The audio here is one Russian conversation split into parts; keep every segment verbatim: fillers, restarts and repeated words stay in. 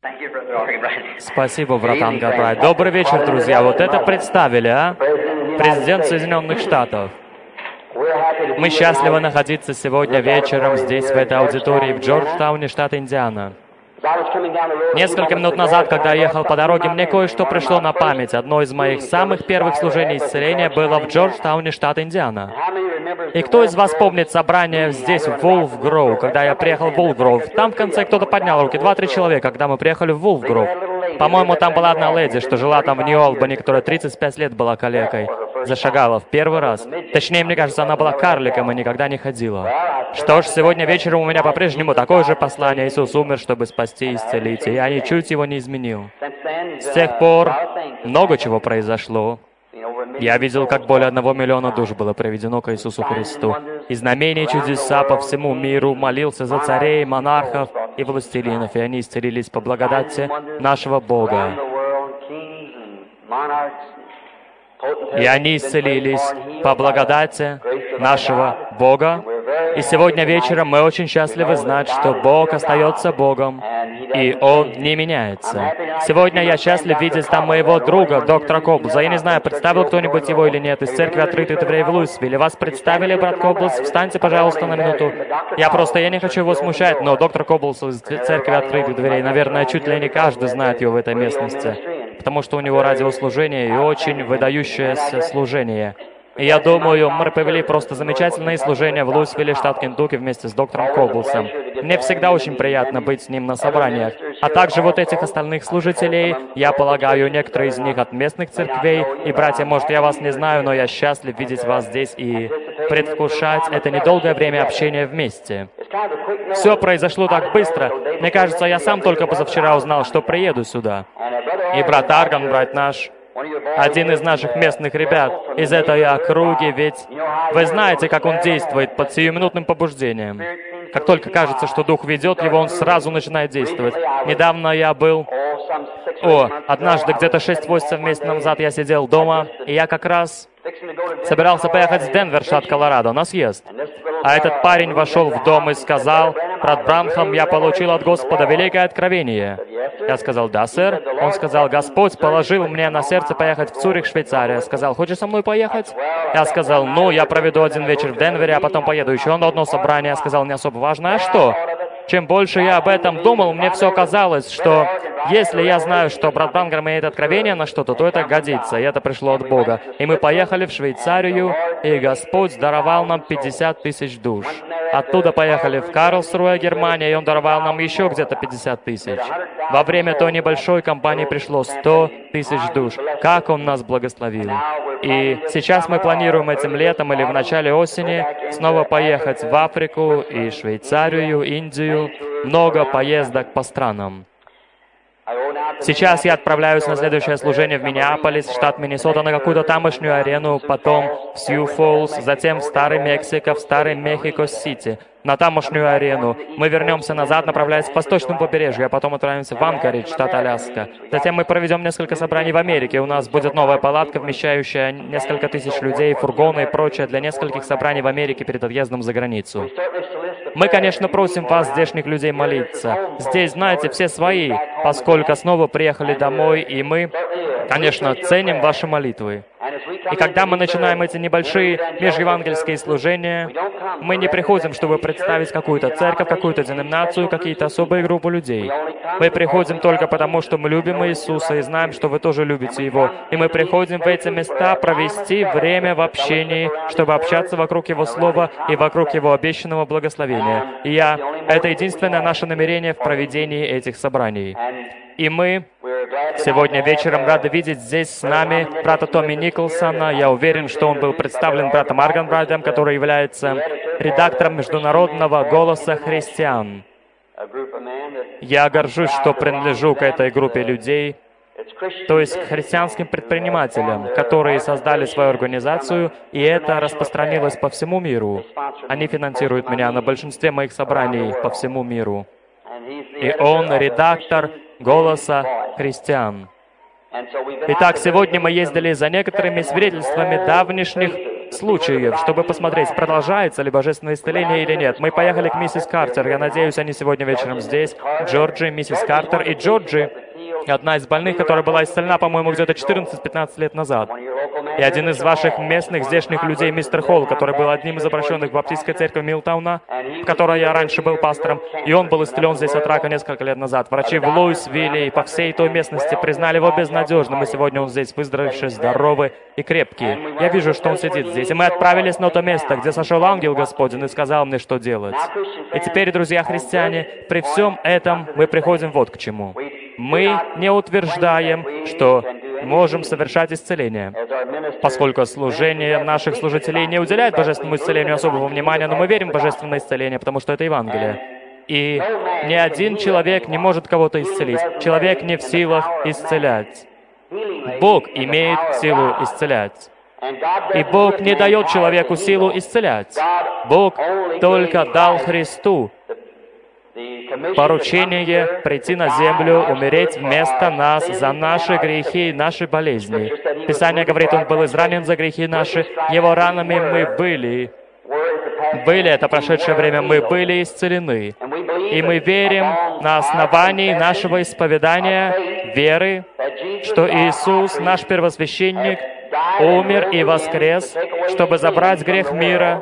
Спасибо, брат Ангабрайт. Добрый вечер, друзья. Вот это представили, а? Президент Соединенных Штатов. Мы счастливы находиться сегодня вечером здесь, в этой аудитории, в Джорджтауне, штат Индиана. Несколько минут назад, когда я ехал по дороге, мне кое-что пришло на память. Одно из моих самых первых служений исцеления было в Джорджтауне, штат Индиана. И кто из вас помнит собрание здесь, в Вулф-Гроув, когда я приехал в Вулф-Гроув? Там в конце кто-то поднял руки, два-три человека, когда мы приехали в Вулф-Гроув. По-моему, там была одна леди, что жила там в Нью-Олбани, которая тридцать пять лет была калекой. Зашагала в первый раз. Точнее, мне кажется, она была карликом и никогда не ходила. Что ж, сегодня вечером у меня по-прежнему такое же послание. Иисус умер, чтобы спасти и исцелить, и я ничуть его не изменил. С тех пор много чего произошло. Я видел, как более одного миллиона душ было приведено к Иисусу Христу. И знамения и чудеса по всему миру, молился за царей, монархов и властелинов, и они исцелились по благодати нашего Бога. И они исцелились по благодати нашего Бога. И сегодня вечером мы очень счастливы знать, что Бог остается Богом, и Он не меняется. Сегодня я счастлив видеть там моего друга, доктора Коблза. Я не знаю, представил кто-нибудь его или нет, из церкви «Открытых дверей» в Луисвилле. Вас представили, брат Коблз? Встаньте, пожалуйста, на минуту. Я просто, я не хочу его смущать, но доктор Коблз из церкви «Открытых дверей», наверное, чуть ли не каждый знает его в этой местности, потому что у него радиослужение и очень выдающееся служение. И я думаю, мы провели просто замечательные служения в Луисвилле, штат Кентукки, вместе с доктором Коблсом. Мне всегда очень приятно быть с ним на собраниях. А также вот этих остальных служителей, я полагаю, некоторые из них от местных церквей. И, братья, может, я вас не знаю, но я счастлив видеть вас здесь и предвкушать это недолгое время общения вместе. Все произошло так быстро. Мне кажется, я сам только позавчера узнал, что приеду сюда. И брат Арган, брат наш, один из наших местных ребят из этой округи, ведь вы знаете, как он действует под сиюминутным побуждением. Как только кажется, что Дух ведет его, он сразу начинает действовать. Недавно я был... О, однажды, где-то шесть-восемь месяцев назад я сидел дома, и я как раз собирался поехать в Денвер, штат Колорадо, на съезд. А этот парень вошел в дом и сказал: «Брат Бранхам, я получил от Господа великое откровение». Я сказал: «Да, сэр». Он сказал: «Господь положил мне на сердце поехать в Цюрих, Швейцария». Сказал: «Хочешь со мной поехать?» Я сказал: «Ну, я проведу один вечер в Денвере, а потом поеду еще на одно собрание». Я сказал: «Не особо важно». А что? Чем больше я об этом думал, мне все казалось, что если я знаю, что брат Бранхам имеет откровение на что-то, то это годится, и это пришло от Бога. И мы поехали в Швейцарию, и Господь даровал нам пятьдесят тысяч душ. Оттуда поехали в Карлсруэ, Германия, и Он даровал нам еще где-то пятьдесят тысяч. Во время той небольшой кампании пришло сто тысяч душ. Как Он нас благословил. И сейчас мы планируем этим летом или в начале осени снова поехать в Африку и Швейцарию, Индию. Много поездок по странам. Сейчас я отправляюсь на следующее служение в Миннеаполис, штат Миннесота, на какую-то тамошнюю арену, потом в Сью-Фоллс, затем в Старый Мексико, в Старый Мехико-Сити, на тамошнюю арену. Мы вернемся назад, направляясь к восточному побережью, а потом отправимся в Анкоридж, штат Аляска. Затем мы проведем несколько собраний в Америке. У нас будет новая палатка, вмещающая несколько тысяч людей, фургоны и прочее для нескольких собраний в Америке перед отъездом за границу. Мы, конечно, просим вас, здешних людей, молиться. Здесь, знаете, все свои, поскольку снова приехали домой, и мы, конечно, ценим ваши молитвы. И когда мы начинаем эти небольшие межевангельские служения, мы не приходим, чтобы представить какую-то церковь, какую-то деноминацию, какие-то особые группы людей. Мы приходим только потому, что мы любим Иисуса и знаем, что вы тоже любите Его. И мы приходим в эти места провести время в общении, чтобы общаться вокруг Его Слова и вокруг Его обещанного благословения. И я... Это единственное наше намерение в проведении этих собраний. И мы сегодня вечером рады видеть здесь с нами брата Томми Николсона. Я уверен, что он был представлен братом Арганбрайтом, который является редактором Международного голоса христиан. Я горжусь, что принадлежу к этой группе людей, то есть к христианским предпринимателям, которые создали свою организацию, и это распространилось по всему миру. Они финансируют меня на большинстве моих собраний по всему миру. И он редактор «Голоса христиан». Итак, сегодня мы ездили за некоторыми свидетельствами давнишних случаев, чтобы посмотреть, продолжается ли божественное исцеление или нет. Мы поехали к миссис Картер. Я надеюсь, они сегодня вечером здесь. Джорджи, миссис Картер и Джорджи. Одна из больных, которая была исцелена, по-моему, где-то четырнадцать-пятнадцать лет назад. И один из ваших местных, здешних людей, мистер Холл, который был одним из обращенных в баптистской церкви Милтауна, в которой я раньше был пастором, и он был исцелен здесь от рака несколько лет назад. Врачи в Луисвилле и по всей той местности признали его безнадежным, и сегодня он здесь выздоровевший, здоровый и крепкий. Я вижу, что он сидит здесь. И мы отправились на то место, где сошел ангел Господень и сказал мне, что делать. И теперь, друзья христиане, при всем этом мы приходим вот к чему. Мы не утверждаем, что можем совершать исцеление, поскольку служение наших служителей не уделяет божественному исцелению особого внимания, но мы верим в божественное исцеление, потому что это Евангелие. И ни один человек не может кого-то исцелить. Человек не в силах исцелять. Бог имеет силу исцелять. И Бог не дает человеку силу исцелять. Бог только дал Христу поручение прийти на землю, умереть вместо нас за наши грехи и наши болезни. Писание говорит, Он был изранен за грехи наши, Его ранами мы были. Были, это прошедшее время, мы были исцелены. И мы верим на основании нашего исповедания, веры, что Иисус, наш первосвященник, умер и воскрес, чтобы забрать грех мира,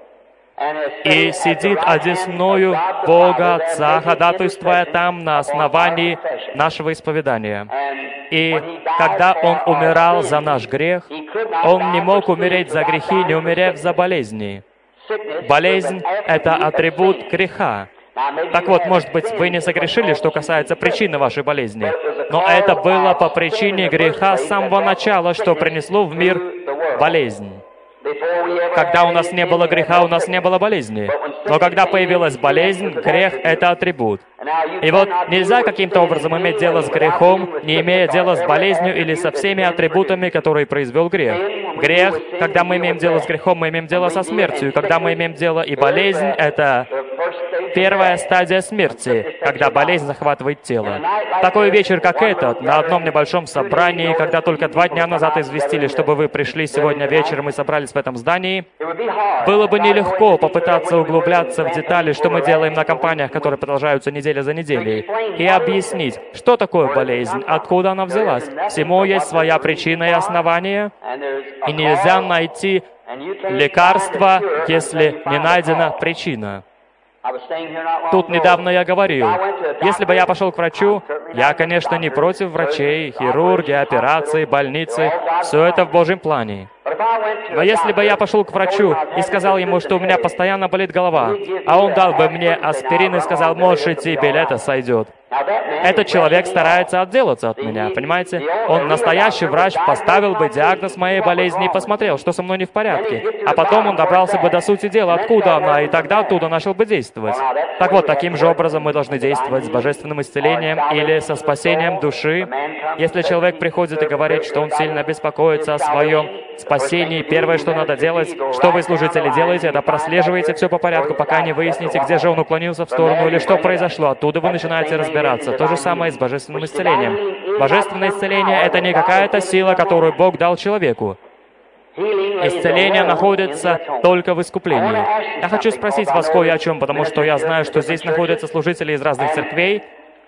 и сидит одесною Бога Отца, ходатайствуя там на основании нашего исповедания. И когда Он умирал за наш грех, Он не мог умереть за грехи, не умерев за болезни. Болезнь — это атрибут греха. Так вот, может быть, вы не согрешили, что касается причины вашей болезни, но это было по причине греха с самого начала, что принесло в мир болезнь. Когда у нас не было греха, у нас не было болезни. Но когда появилась болезнь, грех — это атрибут. И вот нельзя каким-то образом иметь дело с грехом, не имея дела с болезнью или со всеми атрибутами, которые произвел грех. Грех, когда мы имеем дело с грехом, мы имеем дело со смертью. Когда мы имеем дело и болезнь, это первая стадия смерти, когда болезнь захватывает тело. Такой вечер, как этот, на одном небольшом собрании, когда только два дня назад известили, чтобы вы пришли сегодня вечером и собрались в этом здании, было бы нелегко попытаться углубляться в детали, что мы делаем на кампаниях, которые продолжаются неделя за неделей, и объяснить, что такое болезнь, откуда она взялась. Всему есть своя причина и основание, и нельзя найти лекарство, если не найдена причина. Тут недавно я говорил, если бы я пошел к врачу, я, конечно, не против врачей, хирурги, операции, больницы, все это в Божьем плане. Но если бы я пошел к врачу и сказал ему, что у меня постоянно болит голова, а он дал бы мне аспирин и сказал, можешь идти, билета сойдет. Этот человек старается отделаться от меня, понимаете? Он, настоящий врач, поставил бы диагноз моей болезни и посмотрел, что со мной не в порядке. А потом он добрался бы до сути дела, откуда она, и тогда оттуда начал бы действовать. Так вот, таким же образом мы должны действовать с божественным исцелением или со спасением души. Если человек приходит и говорит, что он сильно беспокоится о своем спасении, первое, что надо делать, что вы, служители, делаете, это прослеживаете все по порядку, пока не выясните, где же он уклонился в сторону или что произошло. Оттуда вы начинаете разбираться. То же самое и с божественным исцелением. Божественное исцеление — это не какая-то сила, которую Бог дал человеку. Исцеление находится только в искуплении. Я хочу спросить вас кое о чем, потому что я знаю, что здесь находятся служители из разных церквей.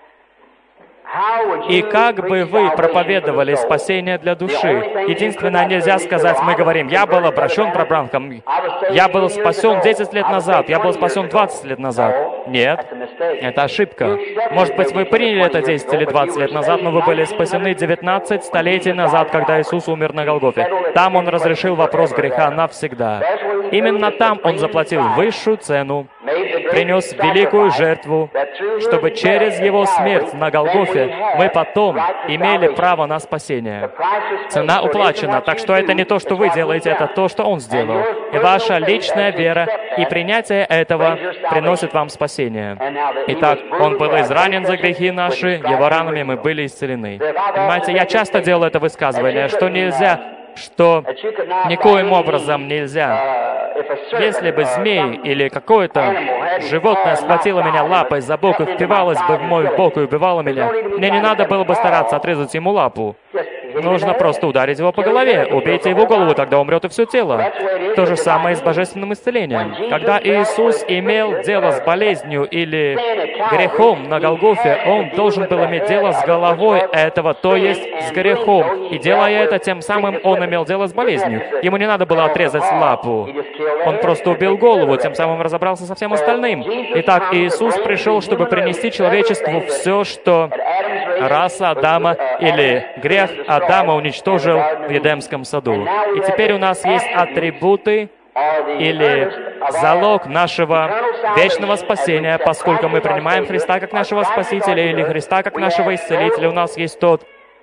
И как бы вы проповедовали спасение для души? Единственное, нельзя сказать, мы говорим, я был обращен пробранком, я был спасен десять лет назад, я был спасен двадцать лет назад. Нет, это ошибка. Может быть, вы приняли это десять или двадцать лет назад, но вы были спасены девятнадцать столетий назад, когда Иисус умер на Голгофе. Там Он разрешил вопрос греха навсегда. Именно там Он заплатил высшую цену, принес великую жертву, чтобы через Его смерть на Голгофе мы потом имели право на спасение. Цена уплачена, так что это не то, что вы делаете, это то, что Он сделал. И ваша личная вера и принятие этого приносит вам спасение. Итак, Он был изранен за грехи наши, Его ранами мы были исцелены. Понимаете, я часто делаю это высказывание, что нельзя, что никоим образом нельзя. Если бы змей или какое-то животное схватило меня лапой за бок и впивалось бы в мой бок и убивало меня, мне не надо было бы стараться отрезать ему лапу. Нужно просто ударить его по голове. Убейте его голову, тогда умрет и все тело. То же самое и с божественным исцелением. Когда Иисус имел дело с болезнью или грехом на Голгофе, Он должен был иметь дело с головой этого, то есть с грехом. И делая это, тем самым Он имел дело с болезнью. Ему не надо было отрезать лапу. Он просто убил голову, тем самым разобрался со всем остальным. Итак, Иисус пришел, чтобы принести человечеству все, что раса Адама или грех Адама уничтожил в Едемском саду. И теперь у нас есть атрибуты или залог нашего вечного спасения, поскольку мы принимаем Христа как нашего Спасителя или Христа как нашего Исцелителя. У нас есть тот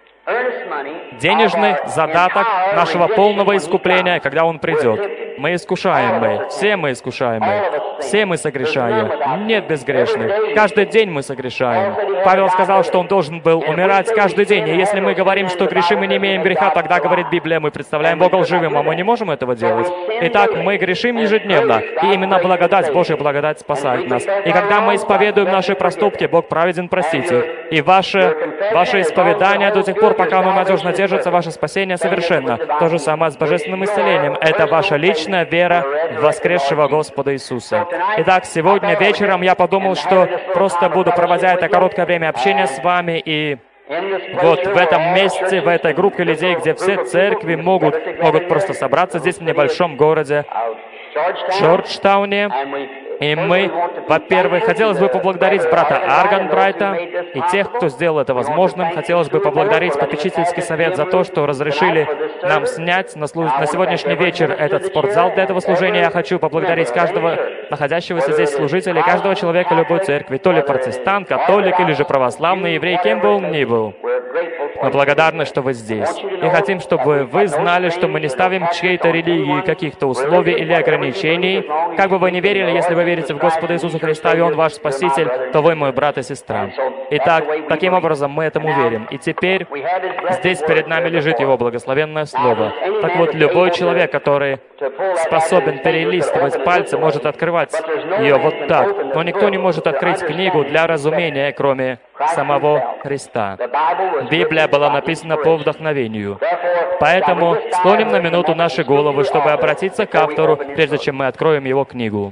денежный задаток нашего полного искупления, когда Он придет. Мы искушаемы, все мы искушаемы, все мы согрешаем, нет безгрешных. Каждый день мы согрешаем. Павел сказал, что он должен был умирать каждый день. И если мы говорим, что грешим и не имеем греха, тогда, говорит Библия, мы представляем Бога лживым, а мы не можем этого делать. Итак, мы грешим ежедневно, и именно благодать, Божья благодать спасает нас. И когда мы исповедуем наши проступки, Бог праведен простить их. И ваше, ваше исповедание до тех пор, пока оно надежно держится, ваше спасение совершенно. То же самое с божественным исцелением. Это ваша личная вера в воскресшего Господа Иисуса. Итак, сегодня вечером я подумал, что просто буду, проводя это короткое время общения с вами, и вот в этом месте, в этой группе людей, где все церкви могут, могут просто собраться здесь, в небольшом городе, в Джорджтауне. И мы, во-первых, хотелось бы поблагодарить брата Арганбрайта и тех, кто сделал это возможным. Хотелось бы поблагодарить попечительский совет за то, что разрешили нам снять на, служ... на сегодняшний вечер этот спортзал для этого служения. Я хочу поблагодарить каждого находящегося здесь служителя, каждого человека любой церкви, то ли протестант, католик или же православный, еврей, кем бы он ни был. Мы благодарны, что вы здесь. И хотим, чтобы вы знали, что мы не ставим чьей-то религии каких-то условий или ограничений. Как бы вы ни верили, если вы верите в Господа Иисуса Христа, и Он ваш Спаситель, то вы мой брат и сестра. Итак, таким образом мы этому верим. И теперь здесь перед нами лежит Его благословенное Слово. Так вот, любой человек, который способен перелистывать пальцы, может открывать ее вот так. Но никто не может открыть книгу для разумения, кроме самого Христа. Библия была написана по вдохновению. Поэтому склоним на минуту наши головы, чтобы обратиться к автору, прежде чем мы откроем его книгу.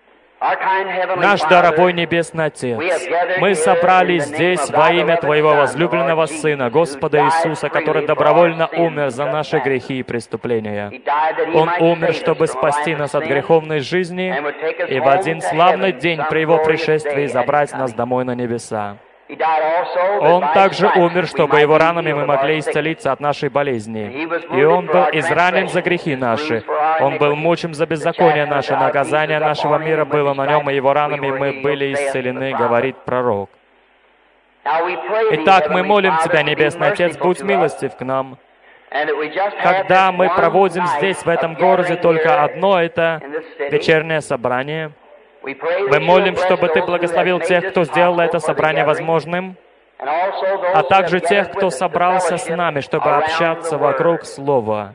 Наш дорогой Небесный Отец, мы собрались здесь во имя Твоего возлюбленного Сына, Господа Иисуса, который добровольно умер за наши грехи и преступления. Он умер, чтобы спасти нас от греховной жизни и в один славный день при Его пришествии забрать нас домой на небеса. Он также умер, чтобы Его ранами мы могли исцелиться от нашей болезни. И Он был изранен за грехи наши. Он был мучим за беззаконие наше. Наказание нашего мира было на Нем, и Его ранами мы были исцелены, говорит пророк. Итак, мы молим Тебя, Небесный Отец, будь милостив к нам. Когда мы проводим здесь, в этом городе, только одно это вечернее собрание, мы молим, чтобы Ты благословил тех, кто сделал это собрание возможным, а также тех, кто собрался с нами, чтобы общаться вокруг Слова.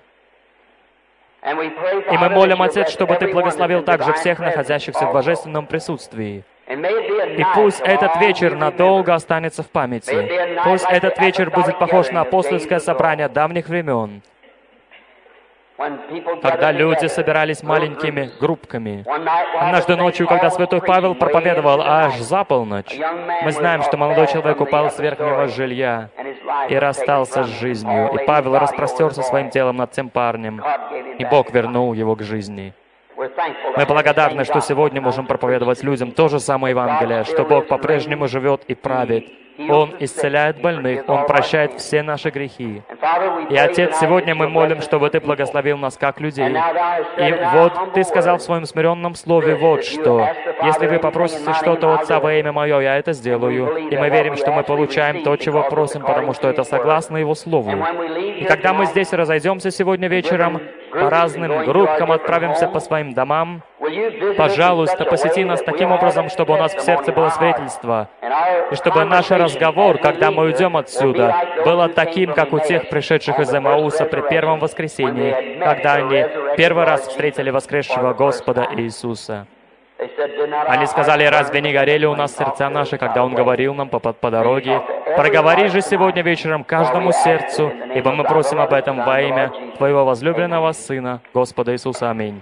И мы молим, Отец, чтобы Ты благословил также всех находящихся в божественном присутствии. И пусть этот вечер надолго останется в памяти. Пусть этот вечер будет похож на апостольское собрание давних времен, когда люди собирались маленькими группками. Однажды ночью, когда святой Павел проповедовал аж за полночь, мы знаем, что молодой человек упал с верхнего жилья и расстался с жизнью. И Павел распростерся своим телом над тем парнем, и Бог вернул его к жизни. Мы благодарны, что сегодня можем проповедовать людям то же самое Евангелие, что Бог по-прежнему живет и правит. Он исцеляет больных, Он прощает все наши грехи. И, Отец, сегодня мы молим, чтобы Ты благословил нас как людей. И вот Ты сказал в Своем смиренном Слове вот что. Если вы попросите что-то Отца во имя Мое, я это сделаю. И мы верим, что мы получаем то, чего просим, потому что это согласно Его Слову. И когда мы здесь разойдемся сегодня вечером, по разным группкам отправимся по своим домам, пожалуйста, посети нас таким образом, чтобы у нас в сердце было свидетельство, и чтобы наш разговор, когда мы уйдем отсюда, было таким, как у тех пришедших из Эмауса при первом воскресении, когда они первый раз встретили воскресшего Господа Иисуса. Они сказали, разве не горели у нас сердца наши, когда Он говорил нам по, по, по дороге? Проговори же сегодня вечером каждому сердцу, ибо мы просим об этом во имя Твоего возлюбленного Сына, Господа Иисуса. Аминь.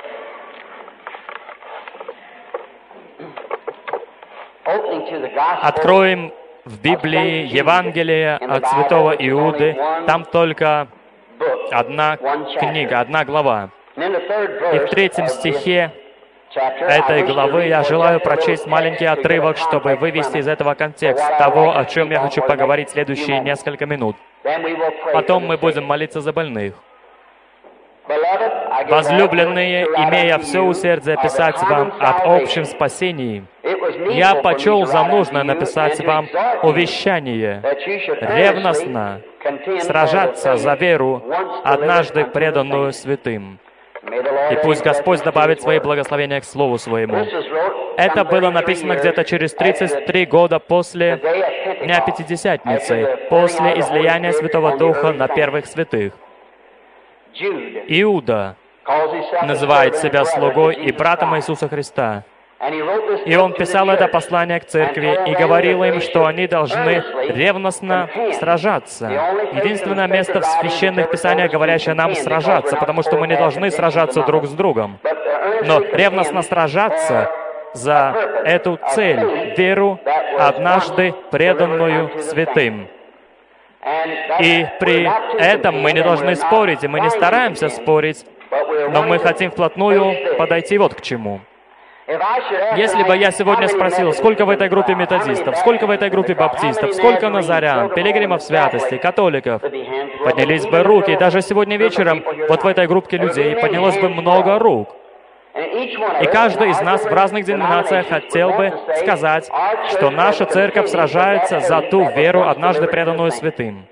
Откроем в Библии Евангелие от святого Иуды. Там только одна книга, одна глава. И в третьем стихе этой главы я желаю прочесть маленький отрывок, чтобы вывести из этого контекст того, о чем я хочу поговорить следующие несколько минут. Потом мы будем молиться за больных. Возлюбленные, имея все усердие писать вам об общем спасении, я почел за нужное написать вам увещание, ревностно сражаться за веру, однажды преданную святым. И пусть Господь добавит свои благословения к Слову Своему. Это было написано где-то через тридцать три года после Дня Пятидесятницы, после излияния Святого Духа на первых святых. Иуда называет себя слугой и братом Иисуса Христа. И он писал это послание к церкви и говорил им, что они должны ревностно сражаться. Единственное место в священных писаниях, говорящее нам сражаться, потому что мы не должны сражаться друг с другом. Но ревностно сражаться за эту цель, веру, однажды преданную святым. И при этом мы не должны спорить, и мы не стараемся спорить, но мы хотим вплотную подойти вот к чему. Если бы я сегодня спросил, сколько в этой группе методистов, сколько в этой группе баптистов, сколько назарян, пилигримов святости, католиков, поднялись бы руки. И даже сегодня вечером вот в этой группе людей поднялось бы много рук. И каждый из нас в разных деноминациях хотел бы сказать, что наша церковь сражается за ту веру, однажды преданную святым.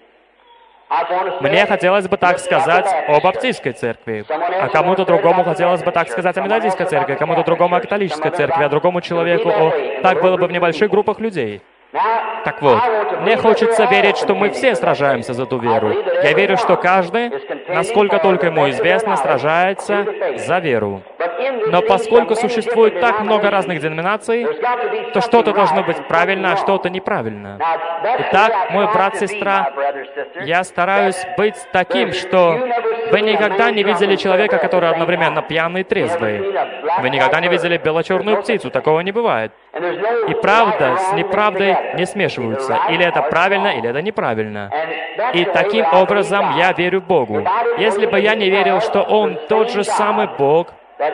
Мне хотелось бы так сказать о баптистской церкви, а кому-то другому хотелось бы так сказать о методистской церкви, кому-то другому о католической церкви, а другому человеку о... Так было бы в небольших группах людей. Так вот, мне хочется верить, что мы все сражаемся за ту веру. Я верю, что каждый, насколько только ему известно, сражается за веру. Но поскольку существует так много разных деноминаций, то что-то должно быть правильно, а что-то неправильно. Итак, мой брат, сестра, я стараюсь быть таким, что вы никогда не видели человека, который одновременно пьяный и трезвый. Вы никогда не видели бело-черную птицу, такого не бывает. И правда с неправдой не смешиваются. Или это правильно, или это неправильно. И таким образом я верю Богу. Если бы я не верил, что Он тот же самый Бог,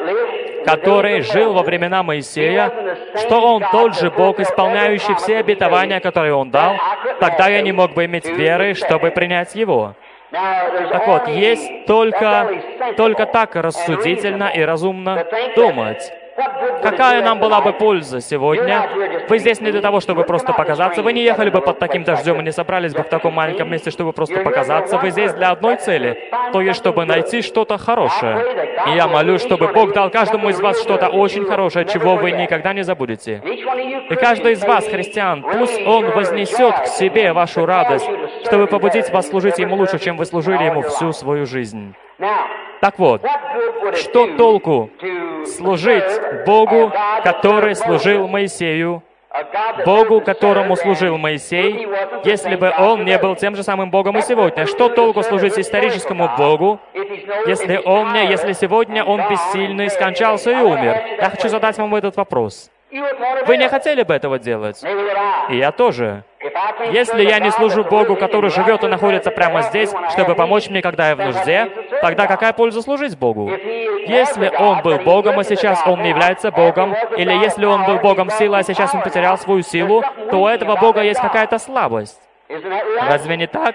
который жил во времена Моисея, что Он тот же Бог, исполняющий все обетования, которые Он дал, тогда я не мог бы иметь веры, чтобы принять Его. Так вот, есть только, только так рассудительно и разумно думать. Какая нам была бы польза сегодня? Вы здесь не для того, чтобы просто показаться. Вы не ехали бы под таким дождем и не собрались бы в таком маленьком месте, чтобы просто показаться. Вы здесь для одной цели, то есть, чтобы найти что-то хорошее. И я молюсь, чтобы Бог дал каждому из вас что-то очень хорошее, чего вы никогда не забудете. И каждый из вас, христиан, пусть Он вознесет к себе вашу радость, чтобы побудить вас служить Ему лучше, чем вы служили Ему всю свою жизнь. Так вот, что толку служить Богу, который служил Моисею, Богу, которому служил Моисей, если бы Он не был тем же самым Богом и сегодня? Что толку служить историческому Богу, если Он не, если сегодня Он бессильный, скончался и умер? Я хочу задать вам этот вопрос. Вы не хотели бы этого делать? И я тоже. Если я не служу Богу, который живет и находится прямо здесь, чтобы помочь мне, когда я в нужде, тогда какая польза служить Богу? Если Он был Богом, а сейчас Он не является Богом, или если Он был Богом силы, а сейчас Он потерял свою силу, то у этого Бога есть какая-то слабость. Разве не так?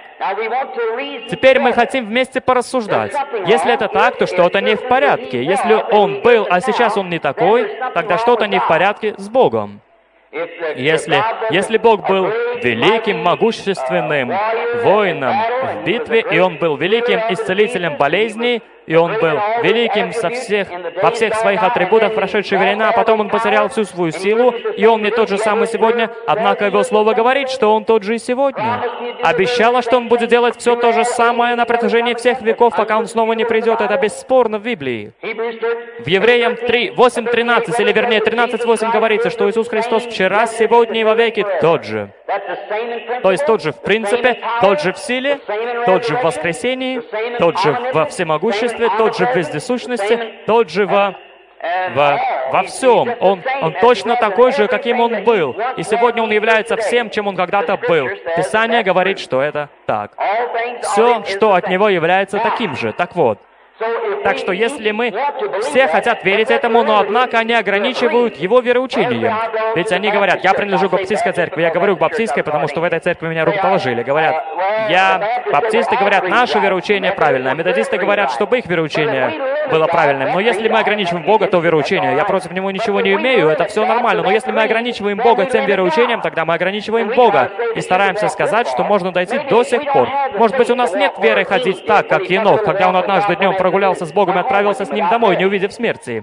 Теперь мы хотим вместе порассуждать. Если это так, то что-то не в порядке. Если Он был, а сейчас Он не такой, тогда что-то не в порядке с Богом. Если, если Бог был великим, могущественным воином в битве, и Он был великим исцелителем болезней, и Он был великим со всех, во всех своих атрибутах в прошедшие времена, а потом Он потерял всю свою силу, и Он не тот же самый сегодня, однако Его Слово говорит, что Он тот же и сегодня. Обещало, что Он будет делать все то же самое на протяжении всех веков, пока Он снова не придет. Это бесспорно в Библии. В Евреям три, восемь, тринадцать, или вернее тринадцать, восемь говорится, что Иисус Христос вчера, сегодня и вовеки тот же. То есть тот же в принципе, тот же в силе, тот же в воскресении, тот же во всемогуществе, тот же в вездесущности, тот же во... Во, во всем. Он, он точно такой же, каким он был. И сегодня он является всем, чем он когда-то был. Писание говорит, что это так. Все, что от него является таким же. Так вот. Так что если мы... Все хотят верить этому, но однако они ограничивают его вероучением. Ведь они говорят, я принадлежу к баптистской церкви, я говорю к баптистской, потому что в этой церкви меня рукоположили. Говорят, я... Баптисты говорят, наше вероучение правильное. Методисты говорят, чтобы их вероучение было правильным. Но если мы ограничиваем Бога, то вероучение. Я против него ничего не имею, это все нормально. Но если мы ограничиваем Бога тем вероучением, тогда мы ограничиваем Бога. И стараемся сказать, что можно дойти до сих пор. Может быть, у нас нет веры ходить так, как Енох, когда он однажды днем прогулялся с Богом и отправился с Ним домой, не увидев смерти.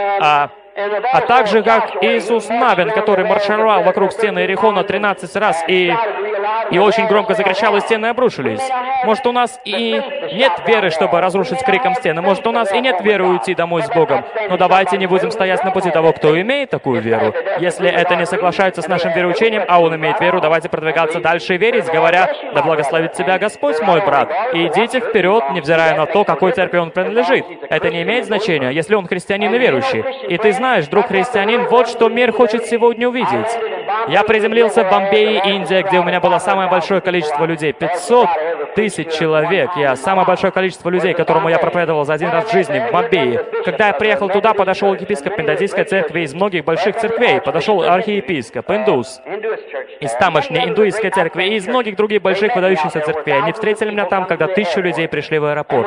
А, а также, как Иисус Навин, который маршировал вокруг стены Иерихона тринадцать раз и, и очень громко закричал, и стены обрушились. Может, у нас и нет веры, чтобы разрушить криком стены. Может, у нас и нет веры уйти домой с Богом. Но давайте не будем стоять на пути того, кто имеет такую веру. Если это не соглашается с нашим вероучением, а он имеет веру, давайте продвигаться дальше и верить, говоря, да благословит тебя Господь, мой брат. И идите вперед, невзирая на то, какой церкви он принадлежит. Это не имеет значения, если он христианин и верующий. И ты знаешь, друг христианин, вот что мир хочет сегодня увидеть. Я приземлился в Бомбее, Индия, где у меня было самое большое количество людей. пятьсот тысяч человек. Я самое большое количество людей, которому я проповедовал за один раз в жизни в Бомбее. Когда я приехал туда, подошел епископ Методистской церкви из многих больших церквей. Подошел архиепископ, индус, из тамошней индуистской церкви и из многих других больших выдающихся церквей. Они встретили меня там, когда тысячу людей пришли в аэропорт.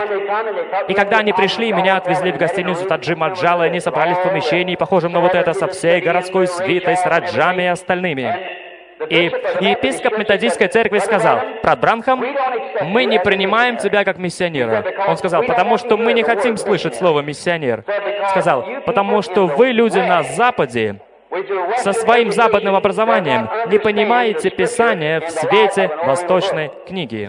И когда они пришли, меня отвезли в гостиницу Таджи Маджала, и они собрались в помещении, похожем на вот это, со всей городской свитой, с раджами и остальными. И епископ Методистской церкви сказал, брат Бранхам, мы не принимаем тебя как миссионера. Он сказал, потому что мы не хотим слышать слово «миссионер». Сказал, потому что вы, люди на Западе, со своим западным образованием, не понимаете Писание в свете восточной книги.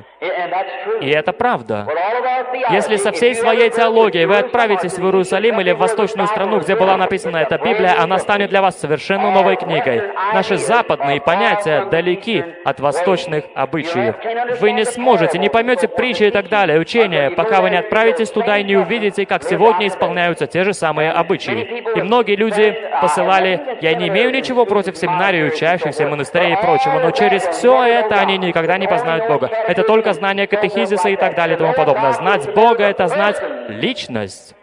И это правда. Если со всей своей теологией вы отправитесь в Иерусалим или в восточную страну, где была написана эта Библия, она станет для вас совершенно новой книгой. Наши западные понятия далеки от восточных обычаев. Вы не сможете, не поймете притчи и так далее, учения, пока вы не отправитесь туда и не увидите, как сегодня исполняются те же самые обычаи. И многие люди посылали, я не имею ничего против семинарий, учащихся, монастырей и прочего, но через все это они никогда не познают Бога. Это только знание катехизиса и так далее и тому подобное. Знать Бога — это знать личность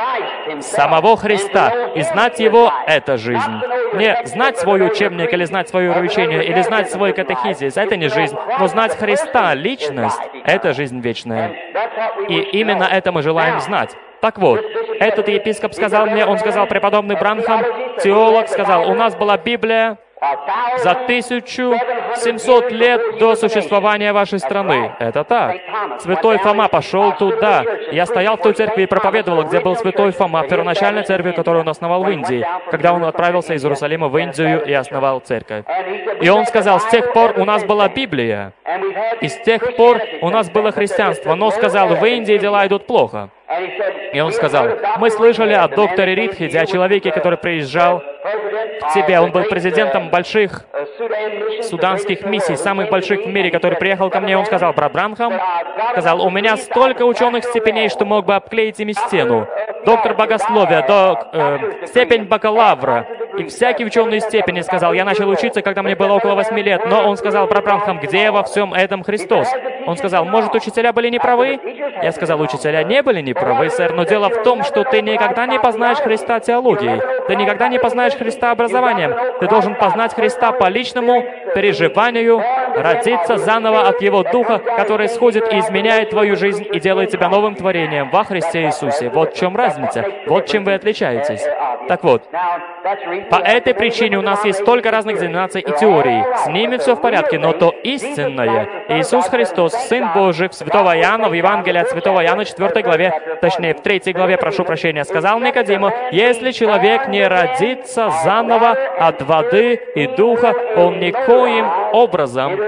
самого Христа. И знать Его — это жизнь. Не знать свой учебник, или знать свое вероучение, или знать свой катехизис — это не жизнь. Но знать Христа, личность — это жизнь вечная. И именно это мы желаем знать. Так вот, этот епископ сказал мне, он сказал, преподобный Бранхам, теолог, сказал, у нас была Библия за тысячу семьсот лет до существования вашей страны. Это так. Святой Фома пошел туда. Я стоял в той церкви и проповедовал, где был Святой Фома, в первоначальной церкви, которую он основал в Индии, когда он отправился из Иерусалима в Индию и основал церковь. И он сказал, с тех пор у нас была Библия, и с тех пор у нас было христианство, но, сказал, в Индии дела идут плохо. И он сказал, мы слышали о докторе Ритхиде, о человеке, который приезжал к тебе. Он был президентом больших суданских миссий, самых больших в мире, который приехал ко мне. Он сказал, брат Бранхам, сказал, у меня столько ученых степеней, что мог бы обклеить ими стену. Доктор богословия, док, э, степень бакалавра и всякие ученые степени. Сказал, я начал учиться, когда мне было около восьми лет. Но он сказал, брат Бранхам, где во всем этом Христос? Он сказал, может, учителя были неправы? Я сказал, учителя не были неправы, сэр, но дело в том, что ты никогда не познаешь Христа теологией. Ты никогда не познаешь Христа образованием. Ты должен познать Христа по личному переживанию, родиться заново от Его Духа, который сходит и изменяет твою жизнь и делает тебя новым творением во Христе Иисусе. Вот в чем разница. Вот чем вы отличаетесь. Так вот, по этой причине у нас есть столько разных деноминаций и теорий. С ними все в порядке, но то истинное. Иисус Христос, Сын Божий, в Святого Иоанна, в Евангелии от Святого Иоанна, четвёртой главе, точнее, в третьей главе, прошу прощения, сказал Никодиму, если человек не родится заново от воды и духа, он никоим образом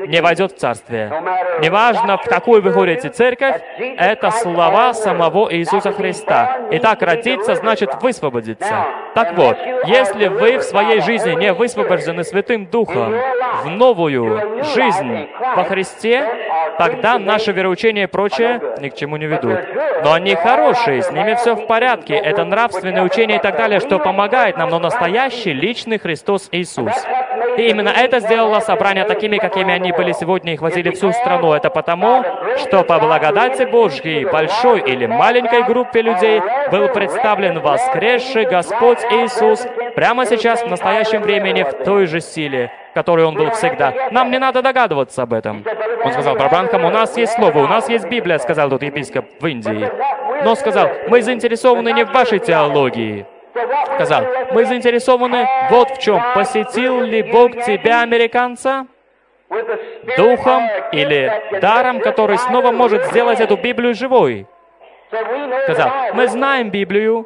не войдет в Царствие. Неважно, в какую вы ходите церковь, это слова самого Иисуса Христа. Итак, родиться значит высвободиться. Так вот, если вы в своей жизни не высвобождены Святым Духом в новую жизнь во Христе, тогда наше вероучение и прочее ни к чему не ведут. Но они хорошие, с ними все в порядке, это нравственное учение и так далее, что помогает нам, но настоящий личный Христос Иисус. И именно это сделало собрания такими, какими они были сегодня и хватили всю страну. Это потому, что по благодати Божьей большой или маленькой группе людей был представлен воскресший Господь Иисус прямо сейчас, в настоящем времени, в той же силе, в которой Он был всегда. Нам не надо догадываться об этом. Он сказал: Брабранхам, у нас есть Слово, у нас есть Библия, сказал тот епископ в Индии. Но сказал: мы заинтересованы не в вашей теологии. Сказал: мы заинтересованы вот в чем. Посетил ли Бог тебя, американца, духом или даром, который снова может сделать эту Библию живой? Сказал: мы знаем Библию.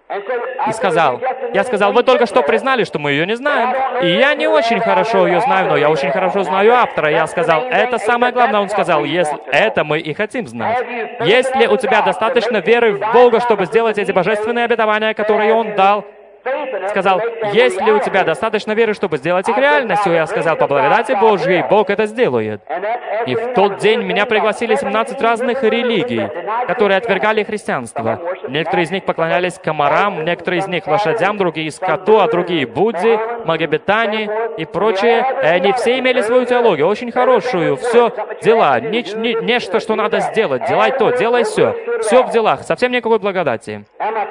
И сказал, я сказал: вы только что признали, что мы ее не знаем. И я не очень хорошо ее знаю, но я очень хорошо знаю автора. Я сказал: это самое главное. Он сказал: если это мы и хотим знать. Есть ли у тебя достаточно веры в Бога, чтобы сделать эти божественные обетования, которые Он дал? Сказал: есть ли у тебя достаточно веры, чтобы сделать их реальностью? Я сказал: по благодати Божьей Бог это сделает. И в тот день меня пригласили семнадцать разных религий, которые отвергали христианство. Некоторые из них поклонялись комарам, некоторые из них лошадям, другие скоту, а другие Будде, Магометане и прочее. И они все имели свою теологию, очень хорошую. Все дела, не, не, нечто, что надо сделать. Делай то, делай все. Все в делах, совсем никакой благодати.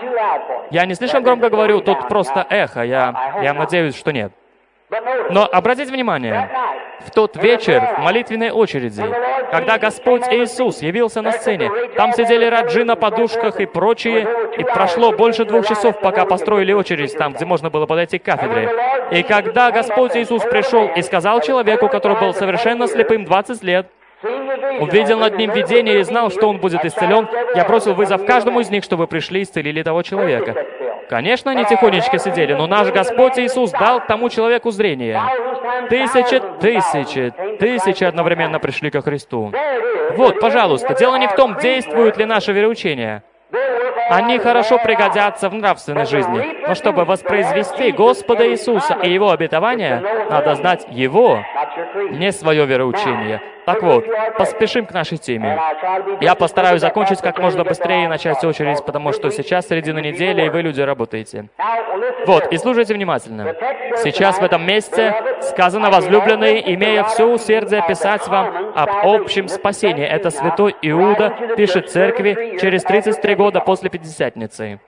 Я не слишком громко говорю, тут просто эхо, я, я надеюсь, что нет. Но обратите внимание, в тот вечер в молитвенной очереди, когда Господь Иисус явился на сцене, там сидели раджи на подушках и прочие, и прошло больше двух часов, пока построили очередь там, где можно было подойти к кафедре. И когда Господь Иисус пришел и сказал человеку, который был совершенно слепым двадцать лет, увидел над ним видение и знал, что он будет исцелен, я бросил вызов каждому из них, чтобы пришли и исцелили того человека. Конечно, они тихонечко сидели, но наш Господь Иисус дал тому человеку зрение. Тысячи, тысячи, тысячи одновременно пришли ко Христу. Вот, пожалуйста, дело не в том, действует ли наше вероучение. Они хорошо пригодятся в нравственной жизни, но чтобы воспроизвести Господа Иисуса и Его обетования, надо знать Его, не свое вероучение. Так вот, поспешим к нашей теме. Я постараюсь закончить как можно быстрее и начать очередь, потому что сейчас середина недели, и вы, люди, работаете. Вот, и слушайте внимательно. Сейчас в этом месте сказано: возлюбленные, имея все усердие писать вам об общем спасении. Это святой Иуда пишет церкви через тридцать три года после Пятидесятницы.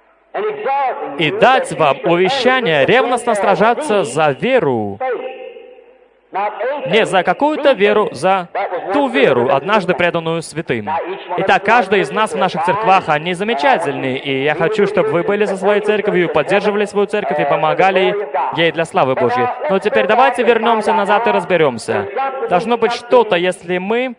И дать вам увещание ревностно сражаться за веру. Не за какую-то веру, за ту веру, однажды преданную святым. Итак, каждый из нас в наших церквах, они замечательные, и я хочу, чтобы вы были за своей церковью, поддерживали свою церковь и помогали ей для славы Божьей. Но теперь давайте вернемся назад и разберемся. Должно быть что-то, если мы...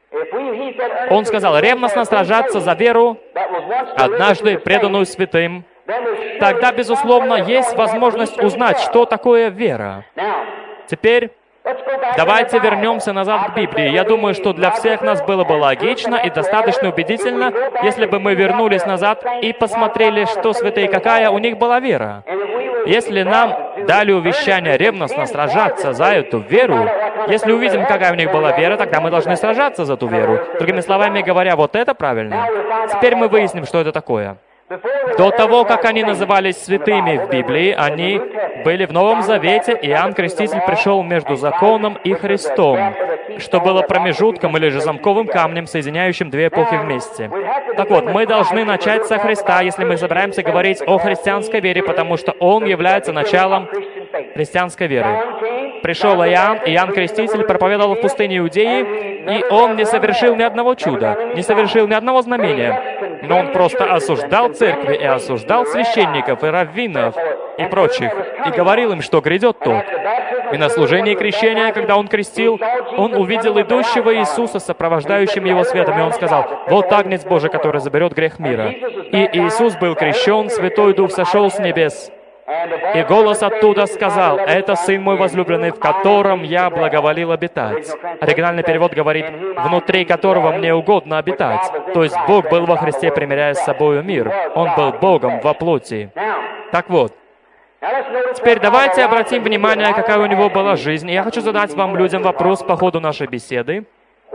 Он сказал: ревностно сражаться за веру, однажды преданную святым. Тогда, безусловно, есть возможность узнать, что такое вера. Теперь... давайте вернемся назад к Библии. Я думаю, что для всех нас было бы логично и достаточно убедительно, если бы мы вернулись назад и посмотрели, что святые, какая у них была вера. Если нам дали увещание ревностно сражаться за эту веру, если увидим, какая у них была вера, тогда мы должны сражаться за ту веру. Другими словами говоря, вот это правильно. Теперь мы выясним, что это такое. До того, как они назывались святыми в Библии, они были в Новом Завете, и Иоанн Креститель пришел между законом и Христом, что было промежутком или же замковым камнем, соединяющим две эпохи вместе. Так вот, мы должны начать со Христа, если мы собираемся говорить о христианской вере, потому что Он является началом христианской веры. Пришел Иоанн, Иоанн Креститель проповедовал в пустыне Иудеи, и он не совершил ни одного чуда, не совершил ни одного знамения, но он просто осуждал церкви и осуждал священников и раввинов и прочих, и говорил им, что грядет тот. И на служении крещения, когда он крестил, он увидел идущего Иисуса, сопровождающим его светом, и он сказал: «Вот Агнец Божий, который заберет грех мира». И Иисус был крещен, Святой Дух сошел с небес. И голос оттуда сказал: «Это Сын мой возлюбленный, в котором я благоволил обитать». Оригинальный перевод говорит: «внутри которого мне угодно обитать». То есть Бог был во Христе, примиряя с собою мир. Он был Богом во плоти. Так вот, теперь давайте обратим внимание, какая у Него была жизнь. И я хочу задать вам, людям, вопрос по ходу нашей беседы.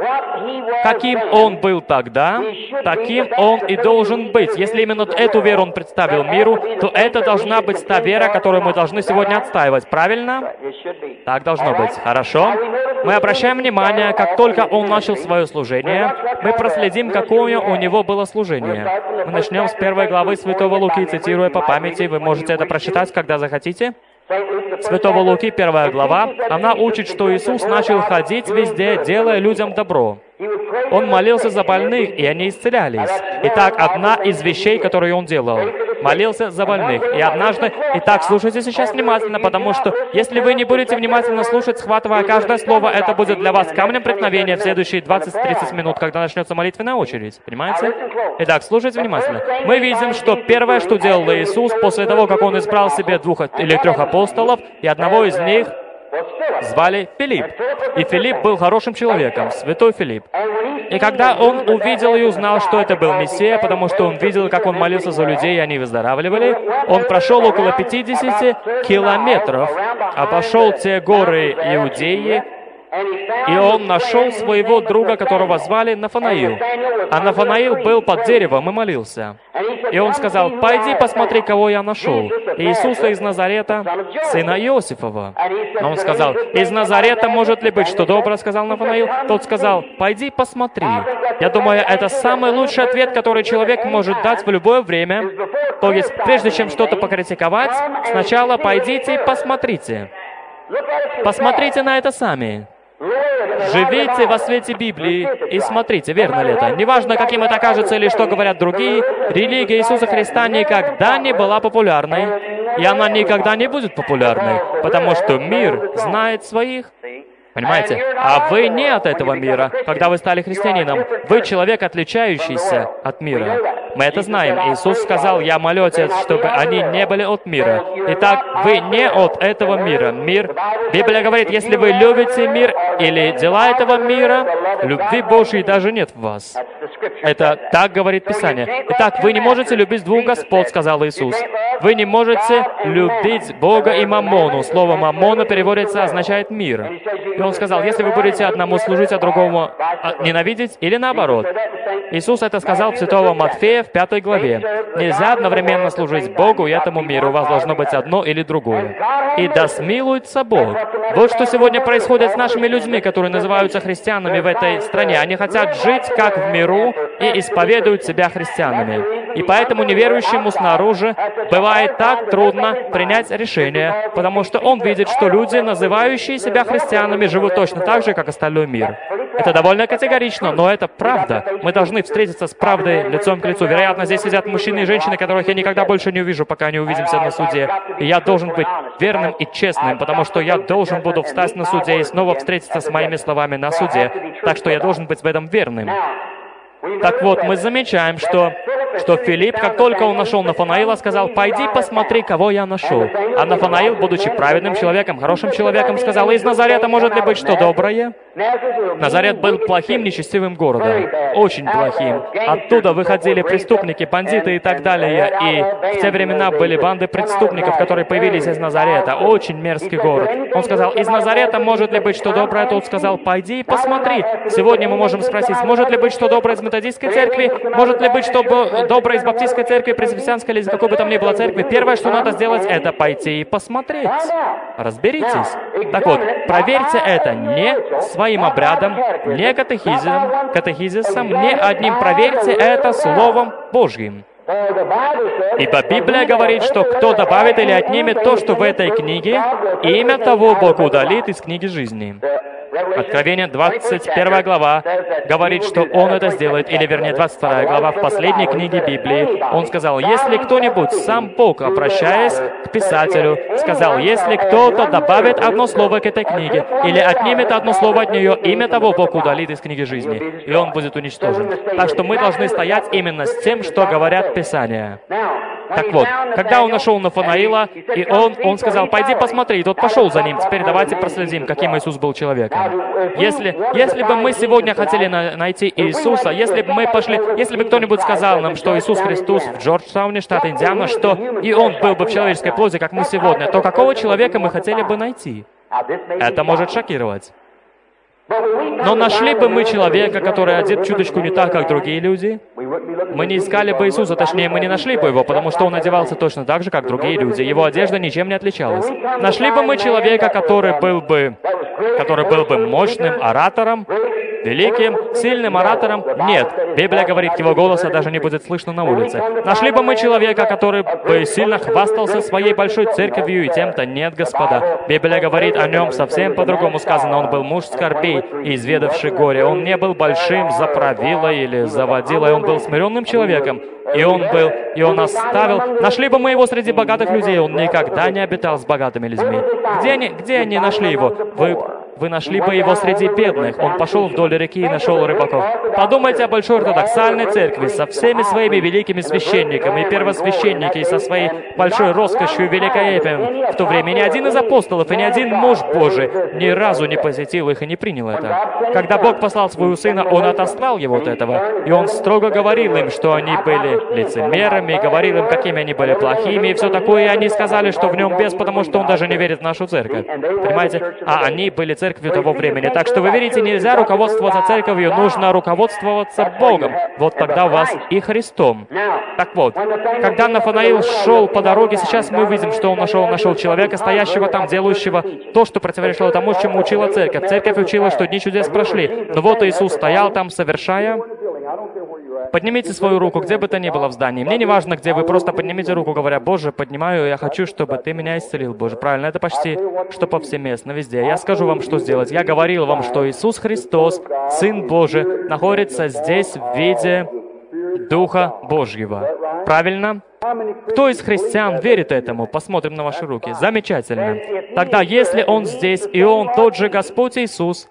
Каким Он был тогда, таким Он и должен быть. Если именно эту веру Он представил миру, то это должна быть та вера, которую мы должны сегодня отстаивать. Правильно? Так должно быть. Хорошо. Мы обращаем внимание, как только Он начал свое служение, мы проследим, какое у Него было служение. Мы начнем с первой главы Святого Луки, цитируя по памяти. Вы можете это прочитать, когда захотите. Святого Луки, первая глава, она учит, что Иисус начал ходить везде, делая людям добро. Он молился за больных, и они исцелялись. Итак, одна из вещей, которые Он делал, молился за больных. И однажды, итак, слушайте сейчас внимательно, потому что если вы не будете внимательно слушать, схватывая каждое слово, это будет для вас камнем преткновения в следующие двадцать-тридцать минут, когда начнется молитвенная очередь. Понимаете? Итак, слушайте внимательно. Мы видим, что первое, что делал Иисус, после того, как Он избрал себе двух или трех апостолов, и одного из них звали Филипп. И Филипп был хорошим человеком, святой Филипп. И когда он увидел и узнал, что это был Мессия, потому что он видел, как он молился за людей, и они выздоравливали, он прошел около пятидесяти километров, обошел те горы Иудеи, и он нашел своего друга, которого звали Нафанаил. А Нафанаил был под деревом и молился. И он сказал: «Пойди посмотри, кого я нашел. Иисуса из Назарета, сына Иосифова». Но он сказал: «Из Назарета может ли быть что доброе?» — сказал Нафанаил. Тот сказал: «Пойди посмотри». Я думаю, это самый лучший ответ, который человек может дать в любое время. То есть, прежде чем что-то покритиковать, сначала пойдите и посмотрите. Посмотрите на это сами. Живите во свете Библии и смотрите, верно ли это. Неважно, каким это кажется или что говорят другие, религия Иисуса Христа никогда не была популярной, и она никогда не будет популярной, потому что мир знает своих. Понимаете? А вы не от этого мира, когда вы стали христианином. Вы человек, отличающийся от мира. Мы это знаем. Иисус сказал: «Я молю, Отец, чтобы они не были от мира». Итак, вы не от этого мира. Мир. Библия говорит, если вы любите мир или дела этого мира, любви Божьей даже нет в вас. Это так говорит Писание. Итак, вы не можете любить двух Господ, сказал Иисус. Вы не можете любить Бога и маммону. Слово «маммона» переводится, означает «мир». И Он сказал: если вы будете одному служить, а другому ненавидеть, или наоборот. Иисус это сказал в Святого Матфея в пятой главе. Нельзя одновременно служить Богу и этому миру. У вас должно быть одно или другое. И да смилуется Бог. Вот что сегодня происходит с нашими людьми, которые называются христианами в этой стране. Они хотят жить как в миру и исповедуют себя христианами. И поэтому неверующему снаружи бывает так трудно принять решение, потому что он видит, что люди, называющие себя христианами, живут точно так же, как остальной мир. Это довольно категорично, но это правда. Мы должны встретиться с правдой лицом к лицу. Вероятно, здесь сидят мужчины и женщины, которых я никогда больше не увижу, пока не увидимся на суде. И я должен быть верным и честным, потому что я должен буду встать на суде и снова встретиться с моими словами на суде. Так что я должен быть в этом верным. Так вот, мы замечаем, что, что Филипп, как только он нашел Нафанаила, сказал: «Пойди посмотри, кого я нашел». А Нафанаил, будучи праведным человеком, хорошим человеком, сказал: «Из Назарета может ли быть что доброе?» Назарет был плохим, нечестивым городом. Очень плохим. Оттуда выходили преступники, бандиты и так далее. И в те времена были банды преступников, которые появились из Назарета. Очень мерзкий город. Он сказал: «Из Назарета может ли быть что доброе?» Тот сказал: «Пойди и посмотри». Сегодня мы можем спросить, может ли быть что доброе из методистской церкви, может ли быть что доброе из баптистской церкви, пресвитерианской или из какой бы там ни было церкви. Первое, что надо сделать, это пойти и посмотреть. Разберитесь. Так вот, проверьте это не своим обрядом, не катехизисом, катехизисом, не одним. Проверьте это Словом Божьим. Ибо Библия говорит, что кто добавит или отнимет то, что в этой книге, имя того Бог удалит из книги жизни. Откровение двадцать первая глава говорит, что Он это сделает, или вернее двадцать вторая глава в последней книге Библии. Он сказал: если кто-нибудь, сам Бог, обращаясь к писателю, сказал: если кто-то добавит одно слово к этой книге, или отнимет одно слово от нее, имя того Бог удалит из книги жизни, и он будет уничтожен. Так что мы должны стоять именно с тем, что говорят Писания. Так вот, когда он нашел Нафанаила, и он, он сказал, пойди посмотри, и тот пошел за ним. Теперь давайте проследим, каким Иисус был человеком. Если, если бы мы сегодня хотели на, найти Иисуса, если бы мы пошли, если бы кто-нибудь сказал нам, что Иисус Христос в Джорджтауне, штат Индиана, что и Он был бы в человеческой плоти, как мы сегодня, то какого человека мы хотели бы найти? Это может шокировать. Но нашли бы мы человека, который одет чуточку не так, как другие люди, мы не искали бы Иисуса, точнее, мы не нашли бы его, потому что он одевался точно так же, как другие люди. Его одежда ничем не отличалась. Нашли бы мы человека, который был бы, который был бы мощным оратором, великим, сильным оратором? Нет. Библия говорит, его голоса даже не будет слышно на улице. Нашли бы мы человека, который бы сильно хвастался своей большой церковью и тем-то? Нет, господа. Библия говорит о нем совсем по-другому сказано. Он был муж скорбей и изведавший горе. Он не был большим заправилой или заводилой. Он был смиренным человеком. И он был, и он оставил. Нашли бы мы его среди богатых людей. Он никогда не обитал с богатыми людьми. Где они, где они нашли его? Вы... Вы нашли бы его среди бедных. Он пошел вдоль реки и нашел рыбаков. Подумайте о большой ортодоксальной церкви со всеми своими великими священниками и первосвященники, со своей большой роскошью и великолепием. В то время ни один из апостолов и ни один муж Божий ни разу не посетил их и не принял это. Когда Бог послал своего Сына, Он отослал его от этого. И Он строго говорил им, что они были лицемерами, и говорил им, какими они были плохими, и все такое. И они сказали, что в нем бес, потому что он даже не верит в нашу церковь. Понимаете? А они были церковью того времени. Так что вы видите, нельзя руководствоваться церковью, нужно руководствоваться Богом. Вот тогда у вас и Христом. Так вот, когда Нафанаил шел по дороге, сейчас мы видим, что он нашел, нашел человека, стоящего там, делающего то, что противоречило тому, чему учила церковь. Церковь учила, что дни чудес прошли. Но вот Иисус стоял там, совершая... Поднимите свою руку, где бы то ни было в здании. Мне не важно, где вы, просто поднимите руку, говоря, «Боже, поднимаю, я хочу, чтобы Ты меня исцелил, Боже». Правильно, это почти что повсеместно, везде. Я скажу вам, что сделать. Я говорил вам, что Иисус Христос, Сын Божий, находится здесь в виде Духа Божьего. Правильно? Кто из христиан верит этому? Посмотрим на ваши руки. Замечательно. Тогда, если Он здесь, и Он тот же Господь Иисус,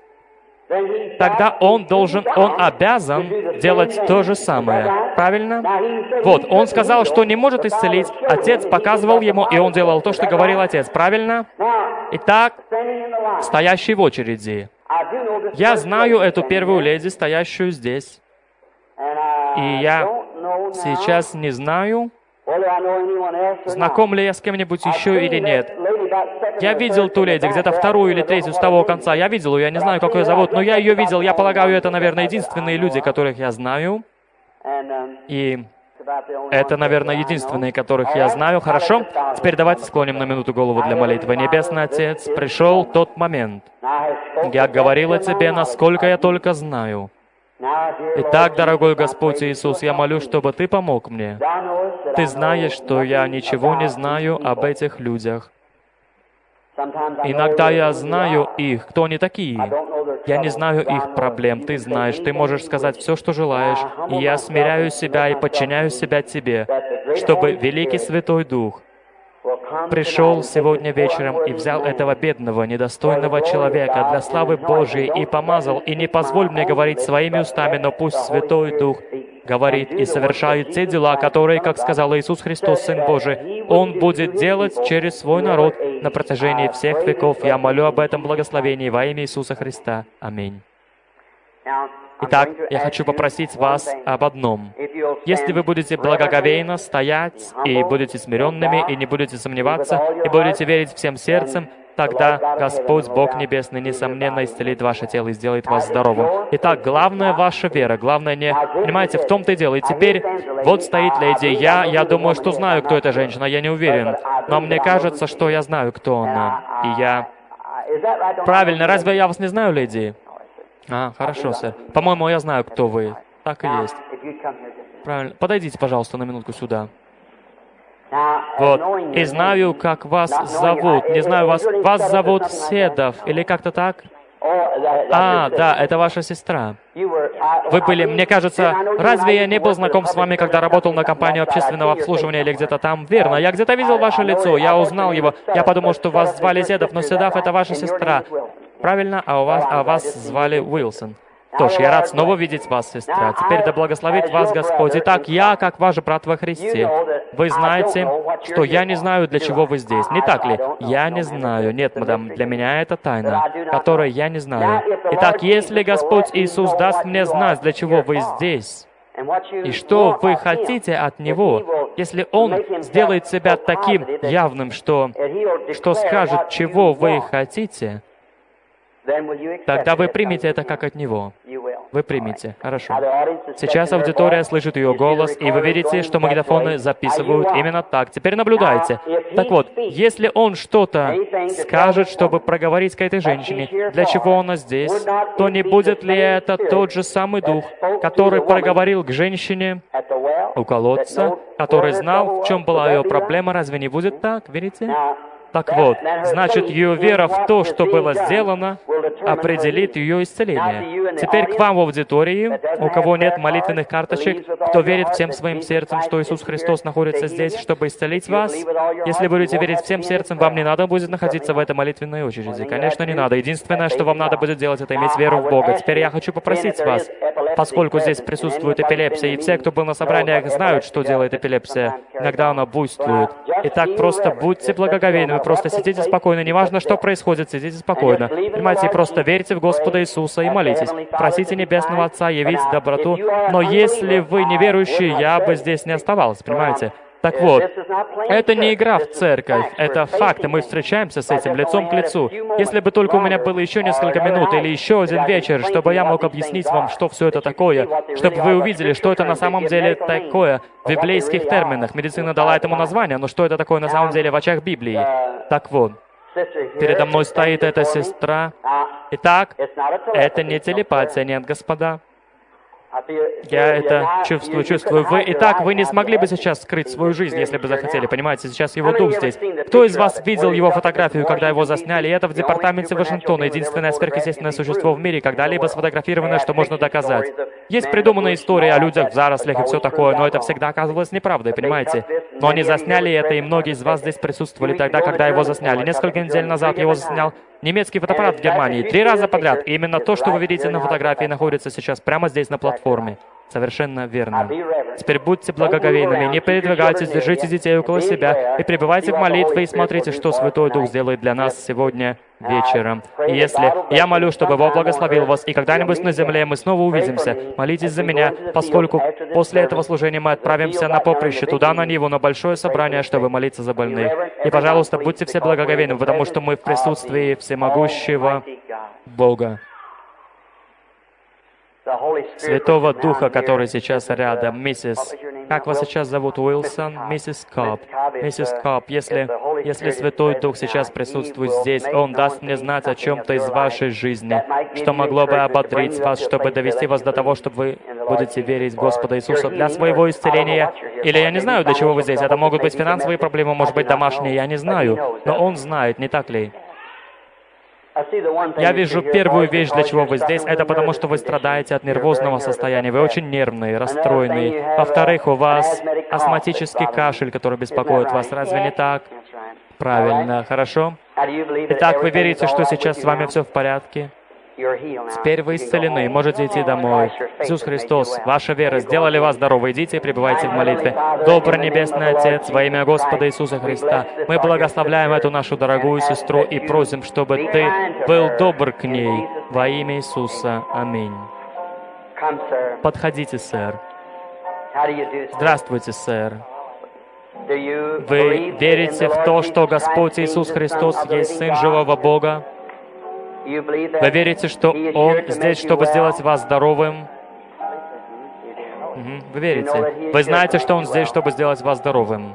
тогда Он должен, Он обязан делать то же самое. Правильно? Вот, Он сказал, что не может исцелить. Отец показывал Ему, и Он делал то, что говорил Отец. Правильно? Итак, стоящий в очереди. Я знаю эту первую леди, стоящую здесь. И я сейчас не знаю, знаком ли я с кем-нибудь еще или нет. Я видел ту леди, где-то вторую или третью с того конца. Я видел ее, я не знаю, как ее зовут, но я ее видел. Я полагаю, это, наверное, единственные люди, которых я знаю. И это, наверное, единственные, которых я знаю. Хорошо? Теперь давайте склоним на минуту голову для молитвы. Небесный Отец, пришел тот момент. Я говорил о Тебе, насколько я только знаю. Итак, дорогой Господь Иисус, я молю, чтобы Ты помог мне. Ты знаешь, что я ничего не знаю об этих людях. Иногда я знаю их, кто они такие. Я не знаю их проблем, Ты знаешь. Ты можешь сказать все, что желаешь. И я смиряю себя и подчиняю себя Тебе, чтобы Великий Святой Дух пришел сегодня вечером и взял этого бедного, недостойного человека для славы Божьей и помазал, и не позволь мне говорить своими устами, но пусть Святой Дух говорит и совершает те дела, которые, как сказал Иисус Христос, Сын Божий, Он будет делать через свой народ на протяжении всех веков. Я молю об этом благословении во имя Иисуса Христа. Аминь. Итак, я хочу попросить вас об одном. Если вы будете благоговейно стоять, и будете смиренными, и не будете сомневаться, и будете верить всем сердцем, тогда Господь, Бог Небесный, несомненно исцелит ваше тело и сделает вас здоровым. Итак, главное ваша вера, главное не... Понимаете, в том-то и дело. И теперь вот стоит леди. Я, я думаю, что знаю, кто эта женщина, я не уверен. Но мне кажется, что я знаю, кто она. И я... Правильно, разве я вас не знаю, леди? А, хорошо, сэр. По-моему, я знаю, кто вы. Так и есть. Правильно. Подойдите, пожалуйста, на минутку сюда. Вот. И знаю, как вас зовут. Не знаю, вас, вас зовут Седов, или как-то так? А, да, это ваша сестра. Вы были, мне кажется, разве я не был знаком с вами, когда работал на компанию общественного обслуживания или где-то там? Верно, я где-то видел ваше лицо, я узнал его. Я подумал, что вас звали Седов, но Седов — это ваша сестра. Правильно? А у вас, а вас звали Уилсон. Что ж, я рад снова видеть вас, сестра. Теперь да благословит вас Господь. Итак, я, как ваш брат во Христе, вы знаете, что я не знаю, для чего вы здесь. Не так ли? Я не знаю. Нет, мадам, для меня это тайна, которую я не знаю. Итак, если Господь Иисус даст мне знать, для чего вы здесь, и что вы хотите от Него, если Он сделает себя таким явным, что, что скажет, чего вы хотите, тогда вы примете это как от Него. Вы примете. Хорошо. Сейчас аудитория слышит ее голос, и вы видите, что магнитофоны записывают именно так. Теперь наблюдайте. Так вот, если он что-то скажет, чтобы проговорить к этой женщине, для чего она здесь, то не будет ли это тот же самый дух, который проговорил к женщине у колодца, который знал, в чем была ее проблема? Разве не будет так? Видите? Так вот, значит, ее вера в то, что было сделано, определит ее исцеление. Теперь к вам в аудитории, у кого нет молитвенных карточек, кто верит всем своим сердцем, что Иисус Христос находится здесь, чтобы исцелить вас. Если будете верить всем сердцем, вам не надо будет находиться в этой молитвенной очереди. Конечно, не надо. Единственное, что вам надо будет делать, это иметь веру в Бога. Теперь я хочу попросить вас, поскольку здесь присутствует эпилепсия, и все, кто был на собраниях, знают, что делает эпилепсия. Иногда она буйствует. Итак, просто будьте благоговейны. Вы просто сидите спокойно, неважно, что происходит, сидите спокойно. Понимаете, и просто верьте в Господа Иисуса и молитесь. Просите Небесного Отца явить доброту. Но если вы неверующие, я бы здесь не оставался, понимаете? Так вот, это не игра в церковь, это факт, и мы встречаемся с этим лицом к лицу. Если бы только у меня было еще несколько минут или еще один вечер, чтобы я мог объяснить вам, что все это такое, чтобы вы увидели, что это на самом деле такое в библейских терминах. Медицина дала этому название, но что это такое на самом деле в очах Библии? Так вот, передо мной стоит эта сестра. Итак, это не телепатия, нет, господа. Я это чувствую, чувствую. Вы, итак, вы не смогли бы сейчас скрыть свою жизнь, если бы захотели. Понимаете, сейчас его дух здесь. Кто из вас видел его фотографию, когда его засняли? И это в департаменте Вашингтона. Единственное сверхъестественное существо в мире, когда-либо сфотографированное, что можно доказать. Есть придуманная история о людях в зарослях и все такое, но это всегда оказывалось неправдой, понимаете? Но они засняли это, и многие из вас здесь присутствовали тогда, когда его засняли. Несколько недель назад его заснял немецкий фотоаппарат в Германии. Три раза подряд. И именно то, что вы видите на фотографии, находится сейчас прямо здесь на платформе. Совершенно верно. Теперь будьте благоговейными, не передвигайтесь, держите детей около себя и пребывайте в молитве и смотрите, что Святой Дух сделает для нас сегодня вечером. И если я молю, чтобы Бог благословил вас, и когда-нибудь на земле мы снова увидимся, молитесь за меня, поскольку после этого служения мы отправимся на поприще, туда на Ниву, на большое собрание, чтобы молиться за больных. И, пожалуйста, будьте все благоговейны, потому что мы в присутствии всемогущего Бога. Святого Духа, который сейчас рядом. Миссис, как вас сейчас зовут? Уилсон? Миссис Кап. Миссис Кап, если, если Святой Дух сейчас присутствует здесь, Он даст мне знать о чем-то из вашей жизни, что могло бы ободрить вас, чтобы довести вас до того, чтобы вы будете верить в Господа Иисуса для своего исцеления. Или я не знаю, для чего вы здесь. Это могут быть финансовые проблемы, может быть, домашние, я не знаю. Но Он знает, не так ли? Я вижу первую вещь, для чего вы здесь, это потому, что вы страдаете от нервозного состояния. Вы очень нервные, расстроенные. Во-вторых, у вас астматический кашель, который беспокоит вас. Разве не так? Правильно. Хорошо? Итак, вы верите, что сейчас с вами все в порядке? Теперь вы исцелены, можете идти домой. Иисус Христос, ваша вера сделали вас здоровы. Идите и пребывайте в молитве. Добрый Небесный Отец, во имя Господа Иисуса Христа, мы благословляем эту нашу дорогую сестру и просим, чтобы Ты был добр к ней. Во имя Иисуса. Аминь. Подходите, сэр. Здравствуйте, сэр. Вы верите в то, что Господь Иисус Христос есть Сын живого Бога? Вы верите, что Он здесь, чтобы сделать вас здоровым? Угу. Вы верите. Вы знаете, что Он здесь, чтобы сделать вас здоровым.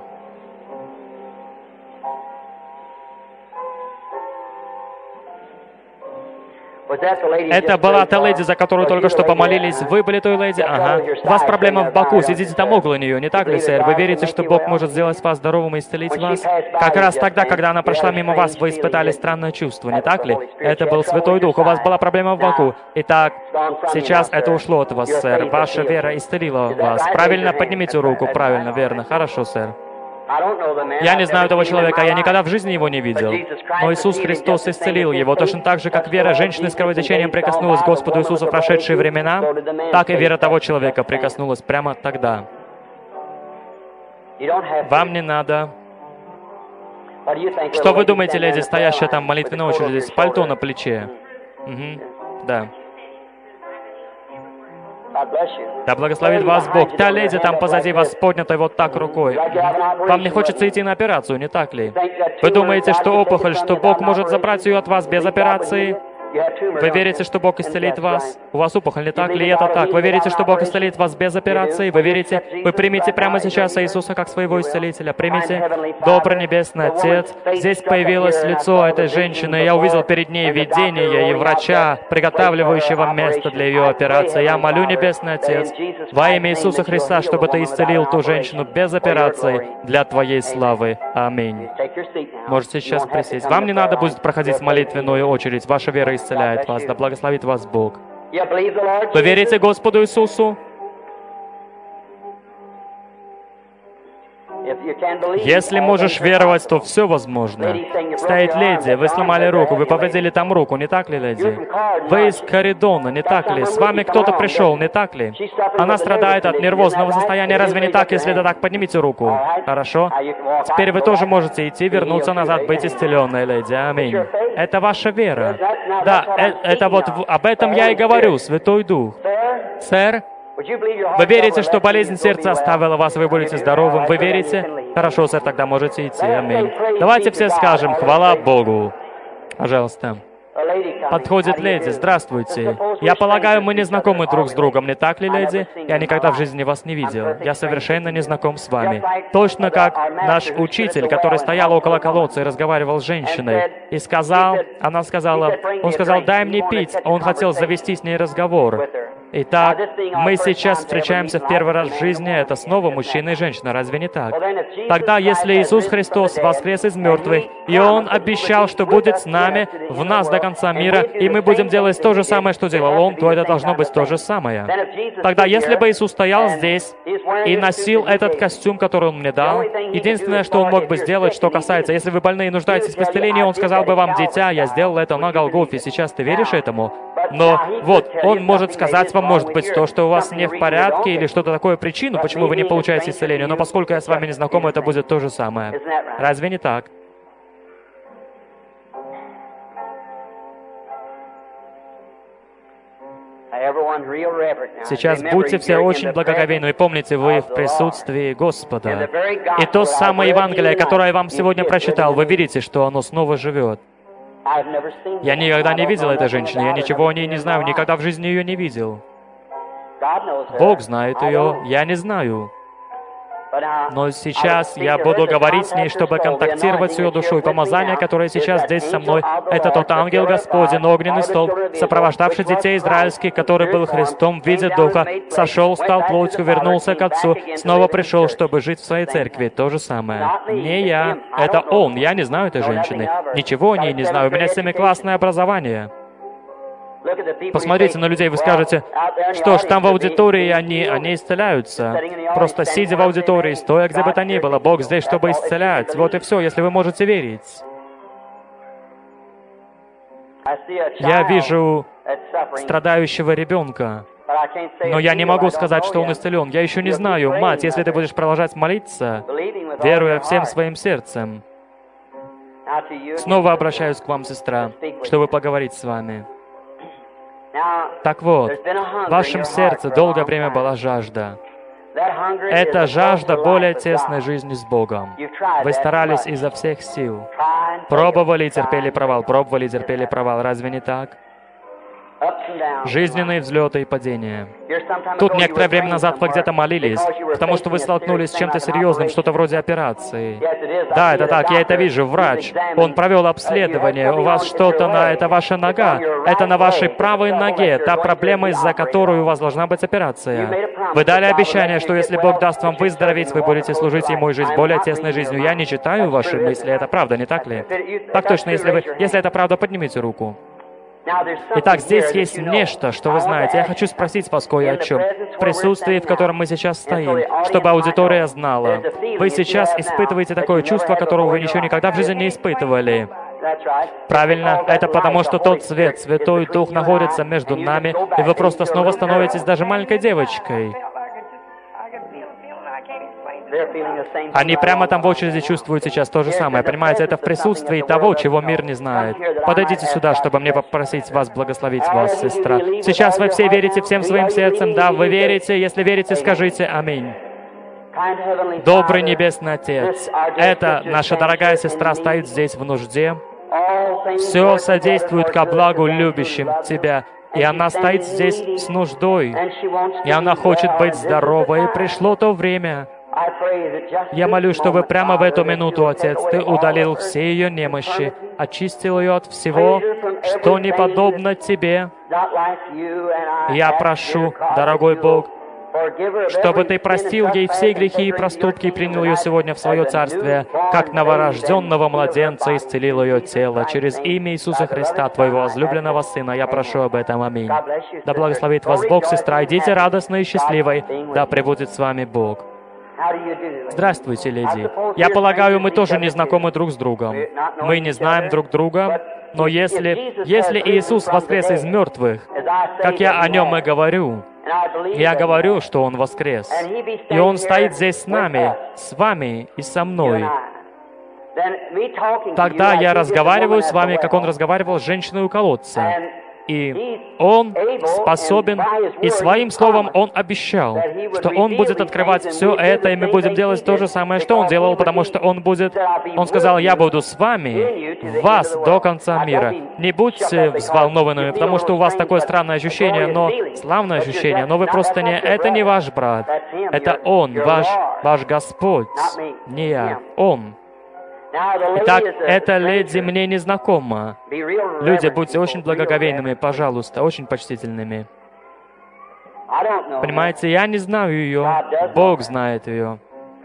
Это была та леди, за которую только что помолились. Вы были той леди? Ага. У вас проблема в боку, сидите там около нее, не так ли, сэр? Вы верите, что Бог может сделать вас здоровым и исцелить вас? Как раз тогда, когда она прошла мимо вас, вы испытали странное чувство, не так ли? Это был Святой Дух. У вас была проблема в боку. Итак, сейчас это ушло от вас, сэр. Ваша вера исцелила вас. Правильно, поднимите руку. Правильно, верно. Хорошо, сэр. Я не знаю того человека, я никогда в жизни его не видел. Но Иисус Христос исцелил его, точно так же, как вера женщины с кровотечением прикоснулась к Господу Иисусу в прошедшие времена, так и вера того человека прикоснулась прямо тогда. Вам не надо. Что вы думаете, леди, стоящая там в молитвенной очереди, с пальто на плече? Угу. Да. Да благословит вас Бог. Та леди там позади вас, поднятой вот так рукой. Вам не хочется идти на операцию, не так ли? Вы думаете, что опухоль, что Бог может забрать ее от вас без операции? Вы верите, что Бог исцелит вас? У вас опухоль, не так ли? Это так. Вы верите, что Бог исцелит вас без операции? Вы верите? Вы примите прямо сейчас Иисуса как своего исцелителя. Примите. Добрый Небесный Отец. Здесь появилось лицо этой женщины. Я увидел перед ней видение и врача, приготавливающего место для ее операции. Я молю, Небесный Отец, во имя Иисуса Христа, чтобы Ты исцелил ту женщину без операции для Твоей славы. Аминь. Можете сейчас присесть. Вам не надо будет проходить молитвенную очередь. Ваша вера исцеляет вас. Да благословит вас Бог. Вы верите Господу Иисусу? Если можешь веровать, то все возможно. Стоит леди, вы сломали руку, вы повредили там руку, не так ли, леди? Вы из Коридона, не так ли? С вами кто-то пришел, не так ли? Она страдает от нервозного состояния, разве не так? Если это так, поднимите руку. Хорошо? Теперь вы тоже можете идти, вернуться назад, быть исцеленной, леди. Аминь. Это ваша вера. Да, э это вот об этом я и говорю, Святой Дух. Сэр? Вы верите, что болезнь сердца оставила вас, вы будете здоровым? Вы верите? Хорошо, сэр, тогда можете идти. Аминь. Давайте все скажем «Хвала Богу». Пожалуйста. Подходит леди. Здравствуйте. Я полагаю, мы не знакомы друг с другом, не так ли, леди? Я никогда в жизни вас не видел. Я совершенно не знаком с вами. Точно как наш учитель, который стоял около колодца и разговаривал с женщиной, и сказал, она сказала, он сказал, дай мне пить, а он хотел завести с ней разговор. Итак, мы сейчас встречаемся в первый раз в жизни, это снова мужчина и женщина, разве не так? Тогда, если Иисус Христос воскрес из мертвых, и Он обещал, что будет с нами, в нас до конца мира, и мы будем делать то же самое, что делал Он, то это должно быть то же самое. Тогда, если бы Иисус стоял здесь и носил этот костюм, который Он мне дал, единственное, что Он мог бы сделать, что касается, если вы больны и нуждаетесь в исцелении, Он сказал бы вам, дитя, я сделал это на Голгофе, сейчас ты веришь этому? Но вот, Он может сказать вам, может быть, то, что у вас не в порядке, или что-то такое, причину, почему вы не получаете исцеление, но поскольку я с вами не знаком, это будет то же самое. Разве не так? Сейчас будьте все очень благоговейны, и помните, вы в присутствии Господа. И то самое Евангелие, которое я вам сегодня прочитал, вы видите, что оно снова живет. Я никогда не видел этой женщины, я ничего о ней не знаю, никогда в жизни ее не видел. Бог знает ее, я не знаю. Но сейчас я буду говорить с ней, чтобы контактировать с ее душой. Помазание, которое сейчас здесь со мной, это тот ангел Господень, огненный столб, сопровождавший детей израильских, который был Христом в виде Духа, сошел, стал плотью, вернулся к Отцу, снова пришел, чтобы жить в своей церкви. То же самое. Не я, это Он. Я не знаю этой женщины. Ничего о ней не знаю. У меня семиклассное образование. Посмотрите на людей, вы скажете, что ж, там в аудитории они, они исцеляются. Просто сидя в аудитории, стоя где бы то ни было, Бог здесь, чтобы исцелять. Вот и все, если вы можете верить. Я вижу страдающего ребенка, но я не могу сказать, что он исцелен. Я еще не знаю. Мать, если ты будешь продолжать молиться, веруя всем своим сердцем, снова обращаюсь к вам, сестра, чтобы поговорить с вами. Так вот, в вашем сердце долгое время была жажда. Это жажда более тесной жизни с Богом. Вы старались изо всех сил. Пробовали и терпели провал, пробовали и терпели провал. Разве не так? Жизненные взлеты и падения. Тут некоторое время назад вы где-то молились, потому что вы столкнулись с чем-то серьезным, что-то вроде операции. Да, это так, я это вижу. Врач, он провел обследование, у вас что-то на... Это ваша нога. Это на вашей правой ноге, та проблема, из-за которой у вас должна быть операция. Вы дали обещание, что если Бог даст вам выздороветь, вы будете служить Ему и жить более тесной жизнью. Я не читаю ваши мысли, это правда, не так ли? Так точно, если вы... Если это правда, поднимите руку. Итак, здесь есть нечто, что вы знаете. Я хочу спросить вас кое о чем. В присутствии, в котором мы сейчас стоим, чтобы аудитория знала. Вы сейчас испытываете такое чувство, которого вы ничего никогда в жизни не испытывали. Правильно, это потому, что тот свет, Святой Дух находится между нами, и вы просто снова становитесь даже маленькой девочкой. Они прямо там в очереди чувствуют сейчас то же самое. Понимаете, это в присутствии того, чего мир не знает. Подойдите сюда, чтобы мне попросить вас благословить вас, сестра. Сейчас вы все верите всем своим сердцем. Да, вы верите. Если верите, скажите «Аминь». Добрый Небесный Отец, эта наша дорогая сестра стоит здесь в нужде. Все содействует ко благу любящим Тебя. И она стоит здесь с нуждой. И она хочет быть здоровой. И пришло то время. Я молюсь, чтобы прямо в эту минуту, Отец, Ты удалил все ее немощи, очистил ее от всего, что не подобно Тебе. Я прошу, дорогой Бог, чтобы Ты простил ей все грехи и проступки и принял ее сегодня в свое царствие, как новорожденного младенца исцелил ее тело. Через имя Иисуса Христа, Твоего возлюбленного Сына, я прошу об этом. Аминь. Да благословит вас Бог, сестра. Идите радостной и счастливой. Да пребудет с вами Бог. Здравствуйте, леди. Я полагаю, мы тоже не знакомы друг с другом. Мы не знаем друг друга, но если, если Иисус воскрес из мертвых, как я о Нем и говорю, я говорю, что Он воскрес, и Он стоит здесь с нами, с вами и со мной, тогда я разговариваю с вами, как Он разговаривал с женщиной у колодца. И Он способен, и Своим Словом Он обещал, что Он будет открывать все это, и мы будем делать то же самое, что Он делал, потому что Он будет, Он сказал, «Я буду с вами, вас до конца мира». Не будьте взволнованными, потому что у вас такое странное ощущение, но славное ощущение, но вы просто не... Это не ваш брат, это Он, ваш, ваш Господь, не я, Он. Итак, эта леди мне не знакома. Люди, будьте очень благоговейными, пожалуйста, очень почтительными. Понимаете, я не знаю ее, Бог знает ее.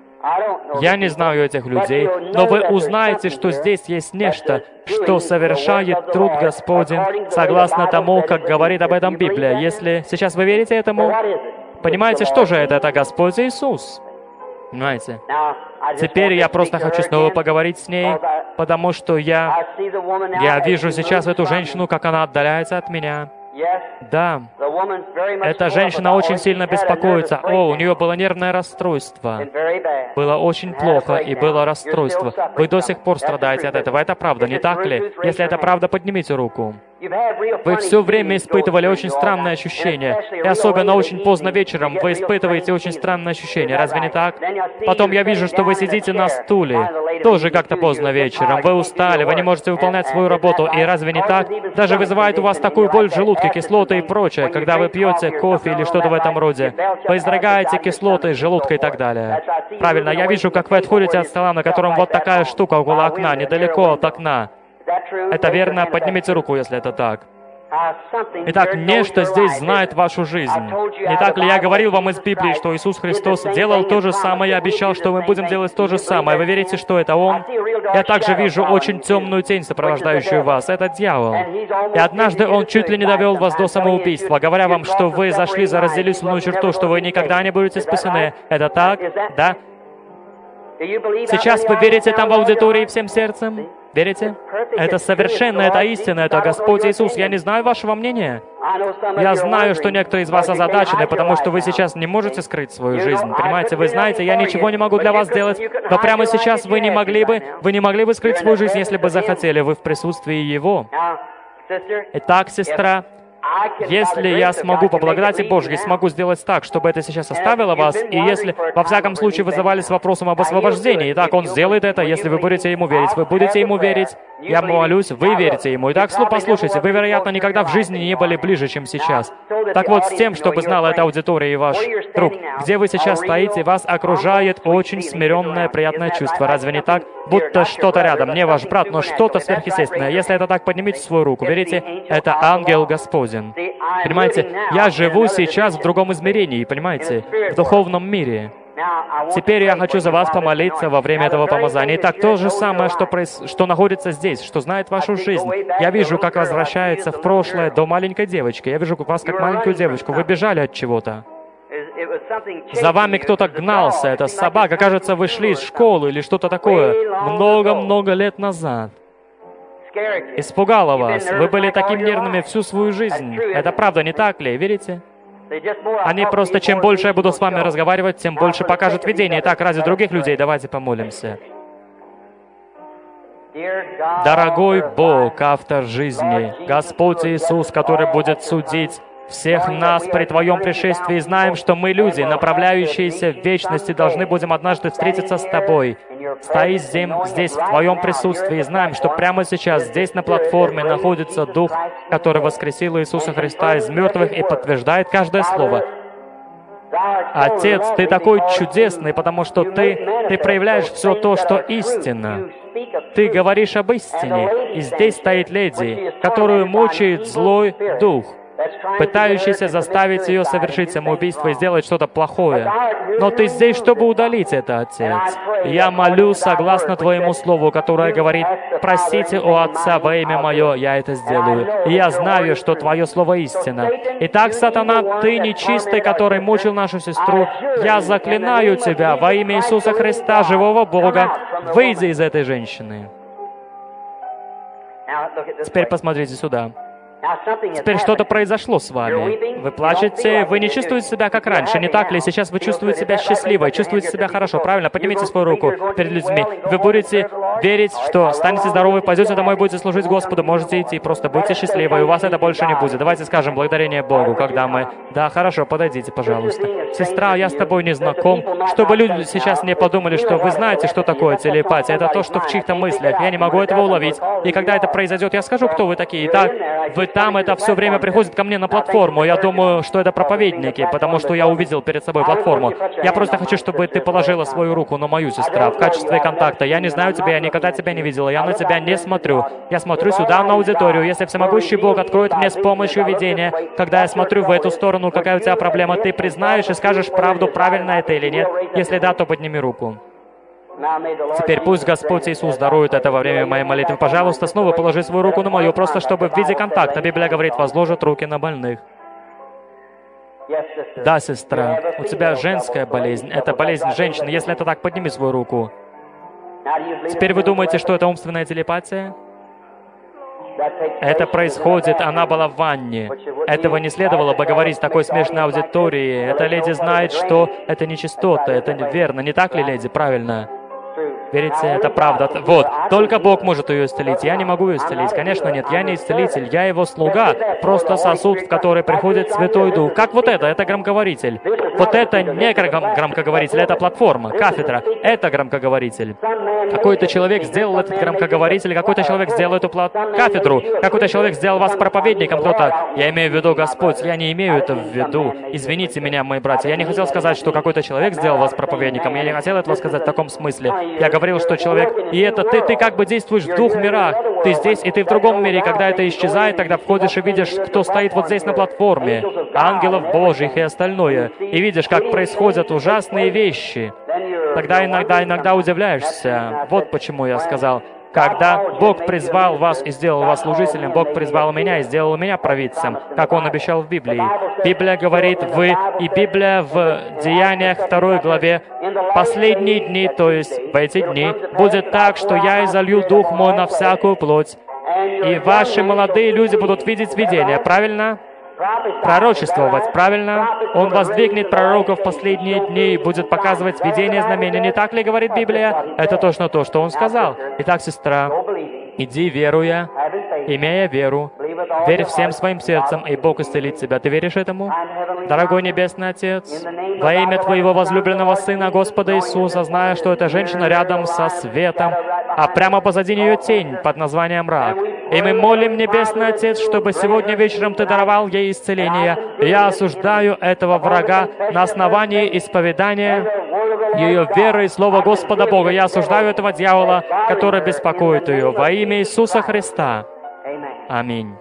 Я не знаю этих людей, но вы узнаете, что здесь есть нечто, что совершает труд Господень, согласно тому, как говорит об этом Библия. Если сейчас вы верите этому, понимаете, что же это? Это Господь Иисус. Понимаете? Теперь я просто хочу снова поговорить с ней, потому что я, я вижу сейчас эту женщину, как она отдаляется от меня. Да, эта женщина очень сильно беспокоится. О, у нее было нервное расстройство. Было очень плохо, и было расстройство. Вы до сих пор страдаете от этого. Это правда, не так ли? Если это правда, поднимите руку. Вы все время испытывали очень странные ощущения. И особенно очень поздно вечером вы испытываете очень странные ощущения. Разве не так? Потом я вижу, что вы сидите на стуле. Тоже как-то поздно вечером. Вы устали, вы не можете выполнять свою работу. И разве не так? Даже вызывает у вас такую боль в желудке, кислоты и прочее, когда вы пьете кофе или что-то в этом роде. Вы изрыгаете кислоты из желудка и так далее. Правильно, я вижу, как вы отходите от стола, на котором вот такая штука около окна, недалеко от окна. Это верно? Поднимите руку, если это так. Итак, нечто здесь знает вашу жизнь. Не так ли я говорил вам из Библии, что Иисус Христос делал то же самое и обещал, что мы будем делать то же самое? Вы верите, что это Он? Я также вижу очень темную тень, сопровождающую вас. Это дьявол. И однажды он чуть ли не довел вас до самоубийства, говоря вам, что вы зашли за разделительную черту, что вы никогда не будете спасены. Это так? Да? Сейчас вы верите там в аудитории всем сердцем? Верите? Это совершенно, это истина, это Господь Иисус. Я не знаю вашего мнения. Я знаю, что некоторые из вас озадачены, потому что вы сейчас не можете скрыть свою жизнь. Понимаете, вы знаете, я ничего не могу для вас сделать, но прямо сейчас вы не могли бы, вы не могли бы скрыть свою жизнь, если бы захотели, вы в присутствии Его. Итак, сестра, если я смогу по благодати Божьей, смогу сделать так, чтобы это сейчас оставило вас, и если, во всяком случае, вызывались вопросом об освобождении, итак, Он сделает это, если вы будете Ему верить. Вы будете Ему верить, я молюсь, вы верите Ему. Итак, послушайте, вы, вероятно, никогда в жизни не были ближе, чем сейчас. Так вот, с тем, чтобы знала эта аудитория и ваш друг, где вы сейчас стоите, вас окружает очень смиренное, приятное чувство. Разве не так? Будто что-то рядом, не ваш брат, но что-то сверхъестественное. Если это так, поднимите свою руку. Верите? Это ангел Господень. Понимаете, я живу сейчас в другом измерении, понимаете, в духовном мире. Теперь я хочу за вас помолиться во время этого помазания. Итак, то же самое, что, проис... что находится здесь, что знает вашу жизнь. Я вижу, как возвращается в прошлое до маленькой девочки. Я вижу вас как маленькую девочку. Вы бежали от чего-то. За вами кто-то гнался. Это собака. Кажется, вы шли из школы или что-то такое много-много лет назад. Испугало вас. Вы были таким нервными всю свою жизнь. Это правда, не так ли? Верите? Они просто, чем больше я буду с вами разговаривать, тем больше покажут видение. Итак, ради других людей давайте помолимся. Дорогой Бог, автор жизни, Господь Иисус, который будет судить всех нас при Твоем пришествии, знаем, что мы, люди, направляющиеся в вечности, должны будем однажды встретиться с Тобой. Стои здесь, в Твоем присутствии, и знаем, что прямо сейчас, здесь на платформе, находится Дух, который воскресил Иисуса Христа из мертвых и подтверждает каждое слово. Отец, Ты такой чудесный, потому что Ты, Ты проявляешь все то, что истинно. Ты говоришь об истине, и здесь стоит леди, которую мучает злой дух, пытающийся заставить ее совершить самоубийство и сделать что-то плохое. Но Ты здесь, чтобы удалить это, Отец. Я молю, согласно Твоему Слову, которое говорит: «Просите у Отца во имя Мое, я это сделаю». И я знаю, что Твое Слово истина. Итак, сатана, Ты нечистый, который мучил нашу сестру, я заклинаю Тебя во имя Иисуса Христа, живого Бога, выйди из этой женщины. Теперь посмотрите сюда. Теперь что-то произошло с вами. Вы плачете, вы не чувствуете себя как раньше, не так ли? Сейчас вы чувствуете себя счастливой, чувствуете себя хорошо, правильно? Поднимите свою руку перед людьми. Вы будете верить, что станете здоровы, пойдете домой, будете служить Господу, можете идти, просто будьте счастливы, и у вас это больше не будет. Давайте скажем благодарение Богу, когда мы... Да, хорошо, подойдите, пожалуйста. Сестра, я с тобой не знаком. Чтобы люди сейчас не подумали, что вы знаете, что такое телепатия. Это то, что в чьих-то мыслях. Я не могу этого уловить. И когда это произойдет, я скажу, кто вы такие. Итак, вы там это все время приходит ко мне на платформу. Я думаю, что это проповедники, потому что я увидел перед собой платформу. Я просто хочу, чтобы ты положила свою руку на мою, сестра, в качестве контакта. Я не знаю тебя, я никогда тебя не видела, я на тебя не смотрю. Я смотрю сюда, на аудиторию. Если всемогущий Бог откроет мне с помощью видения, когда я смотрю в эту сторону, какая у тебя проблема, ты признаешь и скажешь правду, правильно это или нет. Если да, то подними руку. Теперь пусть Господь Иисус дарует это во время моей молитвы. Пожалуйста, снова положи свою руку на мою, просто чтобы в виде контакта. Библия говорит, возложат руки на больных. Да, сестра, у тебя женская болезнь. Это болезнь женщины. Если это так, подними свою руку. Теперь вы думаете, что это умственная телепатия? Это происходит, она была в ванне. Этого не следовало бы говорить в такой смешной аудитории. Эта леди знает, что это нечистота, это верно. Не так ли, леди? Правильно. Верите, это правда. Вот, только Бог может ее исцелить. Я не могу ее исцелить. Конечно, нет, я не исцелитель, я его слуга. Просто сосуд, в который приходит Святой Дух. Как вот это? Это громкоговоритель. Вот это не гром громкоговоритель, это платформа, кафедра. Это громкоговоритель. Какой-то человек сделал этот громкоговоритель, какой-то человек сделал эту плат... кафедру, какой-то человек сделал вас проповедником, кто-то... Я имею в виду, Господь, я не имею это в виду. Извините меня, мои братья. Я не хотел сказать, что какой-то человек сделал вас проповедником. Я не хотел этого сказать в таком смысле. Я говорил, что человек... И это ты, ты как бы действуешь в двух мирах. Ты здесь, и ты в другом мире. Когда это исчезает, тогда входишь и видишь, кто стоит вот здесь на платформе. Ангелов Божьих и остальное. И видишь, как происходят ужасные вещи. Тогда иногда, иногда удивляешься. Вот почему я сказал. Когда Бог призвал вас и сделал вас служителем, Бог призвал меня и сделал меня провидцем, как Он обещал в Библии. Библия говорит, вы, и Библия в Деяниях второй главе, последние дни, то есть в эти дни, будет так, что я изолью Дух Мой на всякую плоть, и ваши молодые люди будут видеть видения, правильно? Пророчествовать, правильно? Он воздвигнет пророков в последние дни и будет показывать видение, знамения. Не так ли говорит Библия? Это точно то, что Он сказал. Итак, сестра, иди, веруя, имея веру, верь всем своим сердцем, и Бог исцелит тебя. Ты веришь этому? Дорогой Небесный Отец, во имя Твоего возлюбленного Сына, Господа Иисуса, зная, что эта женщина рядом со светом, а прямо позади нее тень под названием рак. И мы молим, Небесный Отец, чтобы сегодня вечером Ты даровал ей исцеление. Я осуждаю этого врага на основании исповедания ее веры и слова Господа Бога. Я осуждаю этого дьявола, который беспокоит ее. Во имя Иисуса Христа. Аминь.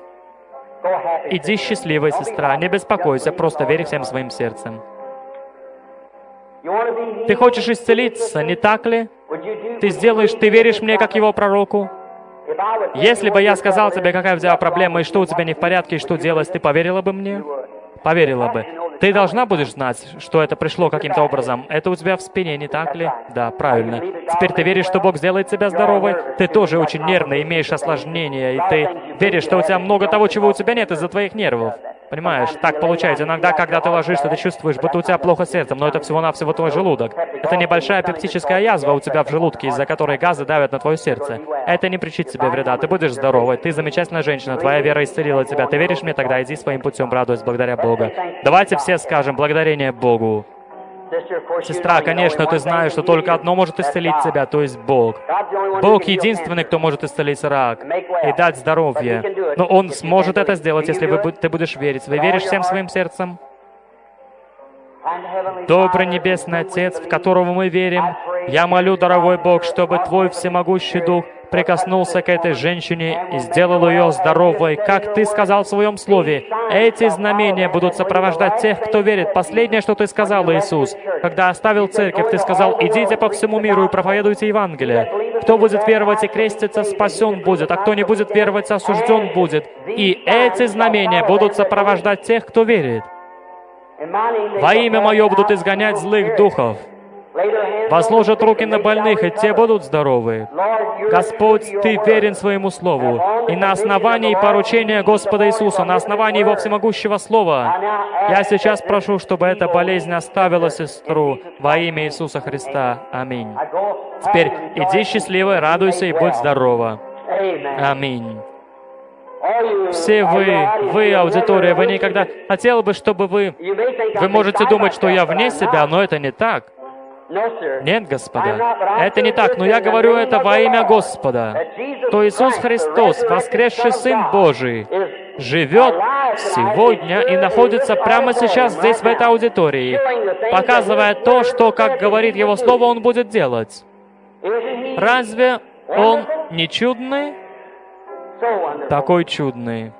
Иди счастливая, сестра, не беспокойся, просто верь всем своим сердцем. Ты хочешь исцелиться, не так ли? Ты сделаешь, ты веришь мне, как его пророку? Если бы я сказал тебе, какая у тебя проблема, и что у тебя не в порядке, и что делать, ты поверила бы мне? Поверила бы. Ты должна будешь знать, что это пришло каким-то образом. Это у тебя в спине, не так ли? Да, правильно. Теперь ты веришь, что Бог сделает тебя здоровой? Ты тоже очень нервный, имеешь осложнения, и ты веришь, что у тебя много того, чего у тебя нет из-за твоих нервов. Понимаешь, так получается. Иногда, когда ты ложишься, ты чувствуешь, будто у тебя плохо с сердцем, но это всего-навсего твой желудок. Это небольшая пептическая язва у тебя в желудке, из-за которой газы давят на твое сердце. Это не причинит тебе вреда. Ты будешь здоровой. Ты замечательная женщина. Твоя вера исцелила тебя. Ты веришь мне? Тогда иди своим путем, радуясь благодаря Богу. Давайте все скажем благодарение Богу. Сестра, конечно, ты знаешь, что только одно может исцелить тебя, то есть Бог. Бог единственный, кто может исцелить рак и дать здоровье. Но Он сможет это сделать, если вы, ты будешь верить. Вы веришь всем своим сердцем? Добрый Небесный Отец, в которого мы верим, я молю, дорогой Бог, чтобы Твой всемогущий Дух прикоснулся к этой женщине и сделал ее здоровой. Как Ты сказал в Своем Слове, эти знамения будут сопровождать тех, кто верит. Последнее, что Ты сказал, Иисус, когда оставил церковь, Ты сказал, идите по всему миру и проповедуйте Евангелие. Кто будет веровать и креститься, спасен будет, а кто не будет веровать, осужден будет. И эти знамения будут сопровождать тех, кто верит. Во имя Мое будут изгонять злых духов. Возложат руки на больных, и те будут здоровы. Господь, Ты верен Своему Слову. И на основании поручения Господа Иисуса, на основании Его всемогущего Слова, я сейчас прошу, чтобы эта болезнь оставила сестру во имя Иисуса Христа. Аминь. Теперь иди счастливой, радуйся и будь здорова. Аминь. Все вы, вы, аудитория, вы никогда... Хотел бы, чтобы вы... Вы можете думать, что я вне себя, но это не так. Нет, господа, это не так, но я говорю это во имя Господа. То Иисус Христос, воскресший Сын Божий, живет сегодня и находится прямо сейчас здесь, в этой аудитории, показывая то, что, как говорит Его Слово, Он будет делать. Разве Он не чудный? Такой чудный.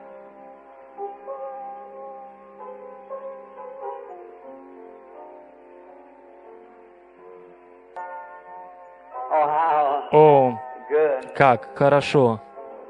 О, как хорошо.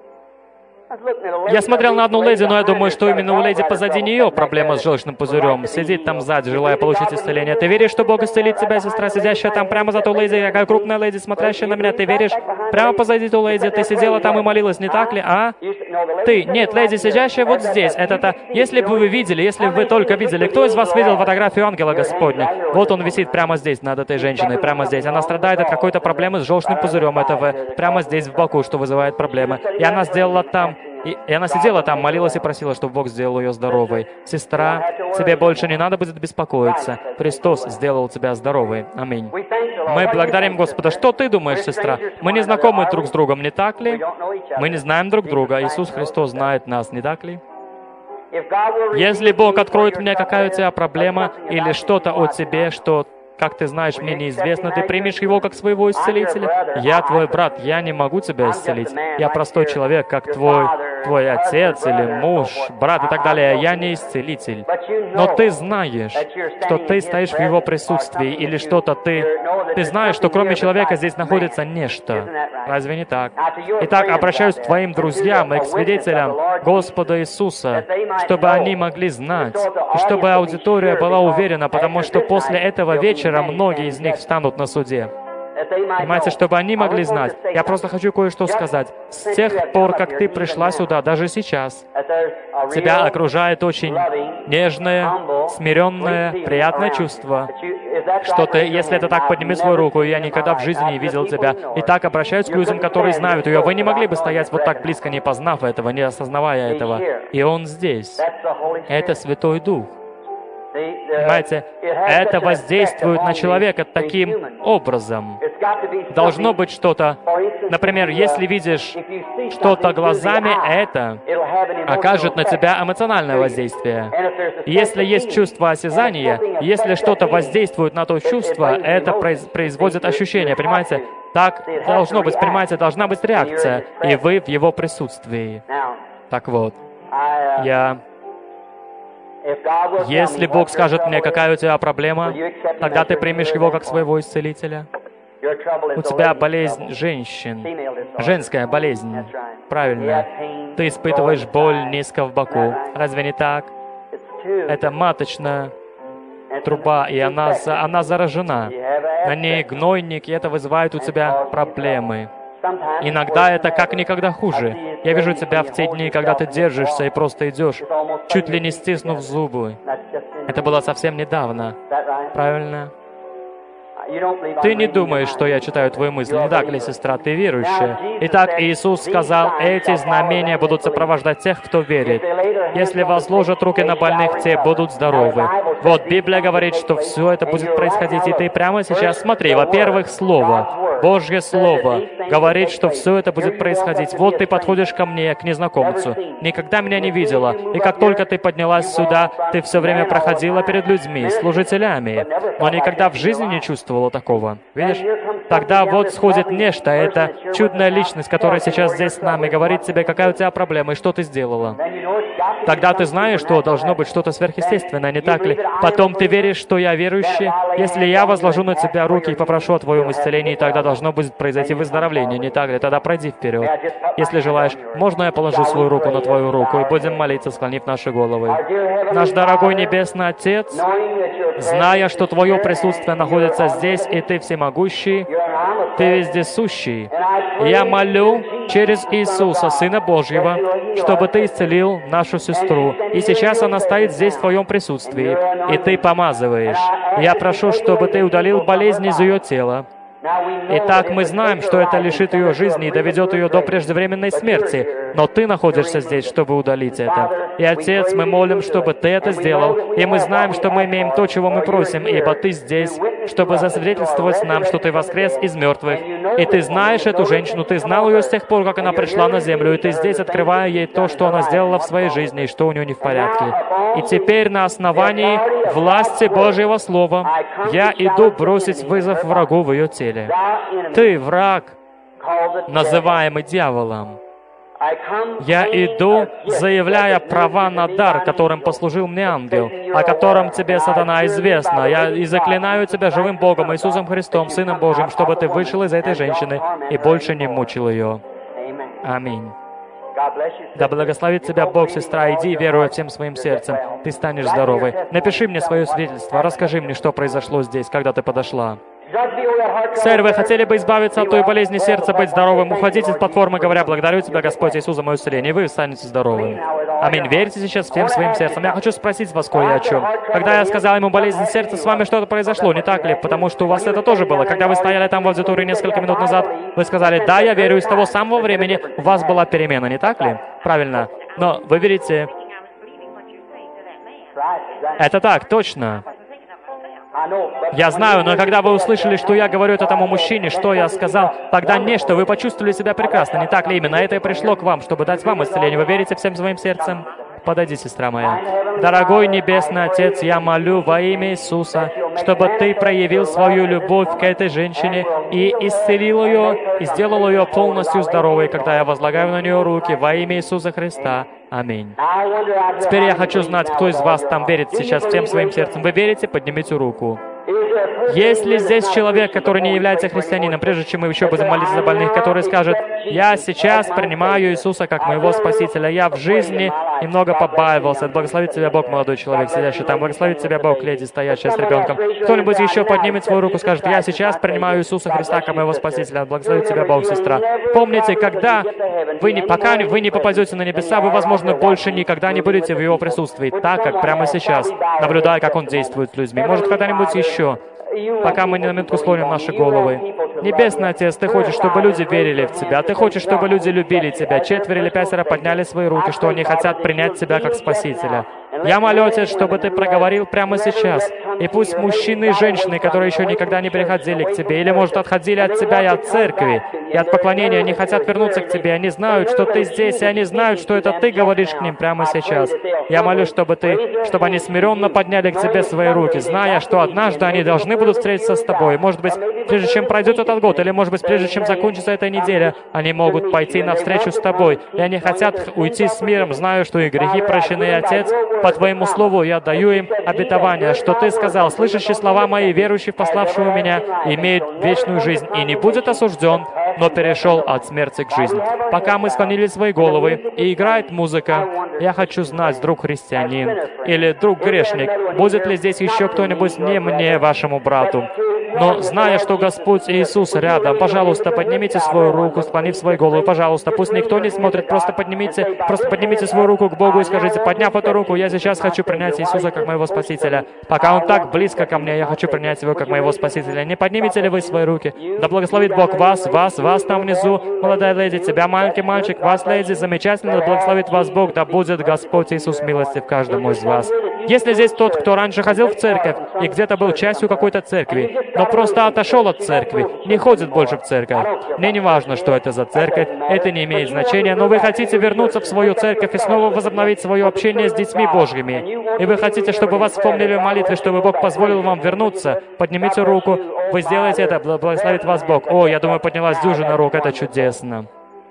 Я смотрел на одну леди, но я думаю, что именно у леди позади нее проблема с желчным пузырем. Сидит там сзади, желая получить исцеление. Ты веришь, что Бог исцелит тебя, сестра, сидящая там прямо за той леди, какая крупная леди, смотрящая на меня? Ты веришь? Прямо позади той леди. Ты сидела там и молилась, не так ли, а? Ты? Нет, леди, сидящая вот здесь. Это-то... Если бы вы видели, если бы вы только видели, кто из вас видел фотографию ангела Господня? Вот он висит прямо здесь, над этой женщиной, прямо здесь. Она страдает от какой-то проблемы с желчным пузырем. Это в... прямо здесь, в боку, что вызывает проблемы. И она сделала там... И, и она сидела там, молилась и просила, чтобы Бог сделал ее здоровой. Сестра, тебе больше не надо будет беспокоиться. Христос сделал тебя здоровой. Аминь. Мы благодарим Господа. Что ты думаешь, сестра? Мы не знакомы друг с другом, не так ли? Мы не знаем друг друга. Иисус Христос знает нас, не так ли? Если Бог откроет мне, какая у тебя проблема, или что-то о тебе, что... Как ты знаешь, мне неизвестно, ты примешь Его как своего исцелителя? Я твой брат, я не могу тебя исцелить. Я простой человек, как твой, твой отец или муж, брат и так далее. Я не исцелитель. Но ты знаешь, что ты стоишь в Его присутствии или что-то ты... Ты знаешь, что кроме человека здесь находится нечто. Разве не так? Итак, обращаюсь к твоим друзьям и к свидетелям Господа Иисуса, чтобы они могли знать, и чтобы аудитория была уверена, потому что после этого вечера многие из них встанут на суде. Понимаете, чтобы они могли знать. Я просто хочу кое-что сказать. С тех пор, как ты пришла сюда, даже сейчас, тебя окружает очень нежное, смиренное, приятное чувство, что ты, если это так, подними свою руку, я никогда в жизни не видел тебя. И так обращаюсь к людям, которые знают ее. Вы не могли бы стоять вот так близко, не познав этого, не осознавая этого. И Он здесь. Это Святой Дух. Понимаете, это воздействует на человека таким образом. Должно быть что-то, например, если видишь что-то глазами, это окажет на тебя эмоциональное воздействие. Если есть чувство осязания, если что-то воздействует на то чувство, это производит ощущение, понимаете? Так должно быть, понимаете, должна быть реакция, и вы в Его присутствии. Так вот, я... Если Бог скажет мне, какая у тебя проблема, тогда ты примешь Его как своего исцелителя. У тебя болезнь женщин, женская болезнь. Правильно. Ты испытываешь боль низко в боку. Разве не так? Это маточная труба, и она, она заражена. На ней гнойник, и это вызывает у тебя проблемы. Иногда это как никогда хуже. Я вижу тебя в те дни, когда ты держишься и просто идешь, чуть ли не стиснув зубы. Это было совсем недавно. Правильно? Ты не думаешь, что я читаю твои мысли, не так ли, сестра? Ты верующая. Итак, Иисус сказал, эти знамения будут сопровождать тех, кто верит. Если возложат руки на больных, те будут здоровы. Вот, Библия говорит, что все это будет происходить, и ты прямо сейчас смотри. Во-первых, Слово, Божье Слово говорит, что все это будет происходить. Вот ты подходишь ко мне, к незнакомцу. Никогда меня не видела. И как только ты поднялась сюда, ты все время проходила перед людьми, служителями, но никогда в жизни не чувствовала такого. Видишь? Тогда вот сходит нечто, это чудная личность, которая сейчас здесь с нами, говорит тебе, какая у тебя проблема и что ты сделала. Тогда ты знаешь, что должно быть что-то сверхъестественное, не так ли? Потом ты веришь, что я верующий. Если я возложу на тебя руки и попрошу о твоем исцелении, тогда должно будет произойти выздоровление, не так ли? Тогда пройди вперед. Если желаешь, можно я положу свою руку на твою руку и будем молиться, склонив наши головы. Наш дорогой Небесный Отец, зная, что Твое присутствие находится здесь, и Ты всемогущий, Ты вездесущий. Я молю через Иисуса, Сына Божьего, чтобы Ты исцелил нашу сестру. И сейчас она стоит здесь в Твоем присутствии, и Ты помазываешь. Я прошу, чтобы Ты удалил болезнь из ее тела. Итак, мы знаем, что это лишит ее жизни и доведет ее до преждевременной смерти, но Ты находишься здесь, чтобы удалить это. И, Отец, мы молим, чтобы Ты это сделал, и мы знаем, что мы имеем то, чего мы просим, ибо Ты здесь, чтобы засвидетельствовать нам, что Ты воскрес из мертвых. И Ты знаешь эту женщину, Ты знал ее с тех пор, как она пришла на землю, и Ты здесь, открывая ей то, что она сделала в своей жизни, и что у нее не в порядке. И теперь на основании власти Божьего Слова я иду бросить вызов врагу в ее теле. Ты, враг, называемый дьяволом. Я иду, заявляя права на дар, которым послужил мне ангел, о котором тебе, сатана, известно. Я и заклинаю тебя живым Богом, Иисусом Христом, Сыном Божьим, чтобы ты вышел из этой женщины и больше не мучил ее. Аминь. Да благословит тебя Бог, сестра, иди, веруя всем своим сердцем, ты станешь здоровой. Напиши мне свое свидетельство, расскажи мне, что произошло здесь, когда ты подошла. Сэр, вы хотели бы избавиться от той болезни сердца, быть здоровым? Уходите с платформы, говоря, благодарю Тебя, Господь Иисус, за мое исцеление, и вы станете здоровым. Аминь. Верите сейчас всем своим сердцем? Я хочу спросить вас кое о чем. Когда я сказал ему болезнь сердца, с вами что-то произошло, не так ли? Потому что у вас это тоже было. Когда вы стояли там в аудитории несколько минут назад, вы сказали, да, я верю, и с того самого времени у вас была перемена, не так ли? Правильно. Но вы верите... Это так, точно. Я знаю, но когда вы услышали, что я говорю этому мужчине, что я сказал, тогда нечто, вы почувствовали себя прекрасно, не так ли? Именно это и пришло к вам, чтобы дать вам исцеление. Вы верите всем своим сердцем? Подойди, сестра моя. Дорогой Небесный Отец, я молю во имя Иисуса, чтобы Ты проявил свою любовь к этой женщине и исцелил ее, и сделал ее полностью здоровой, когда я возлагаю на нее руки во имя Иисуса Христа. Аминь. Теперь я хочу знать, кто из вас там верит сейчас всем своим сердцем. Вы верите? Поднимите руку. Есть ли здесь человек, который не является христианином, прежде чем мы еще будем молиться за больных, который скажет, «Я сейчас принимаю Иисуса как моего Спасителя, я в жизни немного побаивался». Благословит тебя Бог, молодой человек, сидящий там. Благословит тебя Бог, леди, стоящая с ребенком. Кто-нибудь еще поднимет свою руку и скажет, «Я сейчас принимаю Иисуса Христа как моего Спасителя». Благословит тебя Бог, сестра. Помните, когда вы не, пока вы не попадете на небеса, вы, возможно, больше никогда не будете в Его присутствии, так как прямо сейчас, наблюдая, как Он действует с людьми. Может, когда-нибудь еще. Пока мы не на минутку склоним наши головы. Небесный Отец, Ты хочешь, чтобы люди верили в Тебя. Ты хочешь, чтобы люди любили Тебя. Четверо или пятеро подняли свои руки, что они хотят принять Тебя как Спасителя. Я молю, Отец, чтобы Ты проговорил прямо сейчас. И пусть мужчины и женщины, которые еще никогда не приходили к Тебе, или, может, отходили от Тебя и от церкви, и от поклонения, они хотят вернуться к Тебе, они знают, что Ты здесь, и они знают, что это Ты говоришь к ним прямо сейчас. Я молю, чтобы Ты, чтобы они смиренно подняли к Тебе свои руки, зная, что однажды они должны будут встретиться с Тобой. Может быть, прежде чем пройдет этот год, или, может быть, прежде чем закончится эта неделя, они могут пойти навстречу с Тобой, и они хотят уйти с миром, зная, что их грехи прощены, Отец, по Твоему Слову я даю им обетование, что Ты сказал, слышащий слова мои, верующий в пославшего меня, имеет вечную жизнь и не будет осужден, но перешел от смерти к жизни. Пока мы склонили свои головы и играет музыка, я хочу знать, друг христианин или друг грешник, будет ли здесь еще кто-нибудь не мне, вашему брату. Но зная, что Господь Иисус рядом, пожалуйста, поднимите свою руку, склонив свою голову, пожалуйста, пусть никто не смотрит, просто поднимите, просто поднимите свою руку к Богу и скажите, подняв эту руку, я сейчас хочу принять Иисуса как моего Спасителя. Пока Он так близко ко мне, я хочу принять Его как моего Спасителя. Не поднимите ли вы свои руки? Да благословит Бог вас, вас, вас там внизу, молодая леди, тебя, маленький мальчик, вас, леди, замечательно, да благословит вас Бог, да будет Господь Иисус милостив каждому из вас. Если здесь тот, кто раньше ходил в церковь и где-то был частью какой-то церкви, но просто отошел от церкви, не ходит больше в церковь. Мне не важно, что это за церковь, это не имеет значения, но вы хотите вернуться в свою церковь и снова возобновить свое общение с детьми Божьими. И вы хотите, чтобы вас вспомнили в молитве, чтобы Бог позволил вам вернуться. Поднимите руку, вы сделаете это, благословит вас Бог. О, я думаю, поднялась дюжина рук, это чудесно.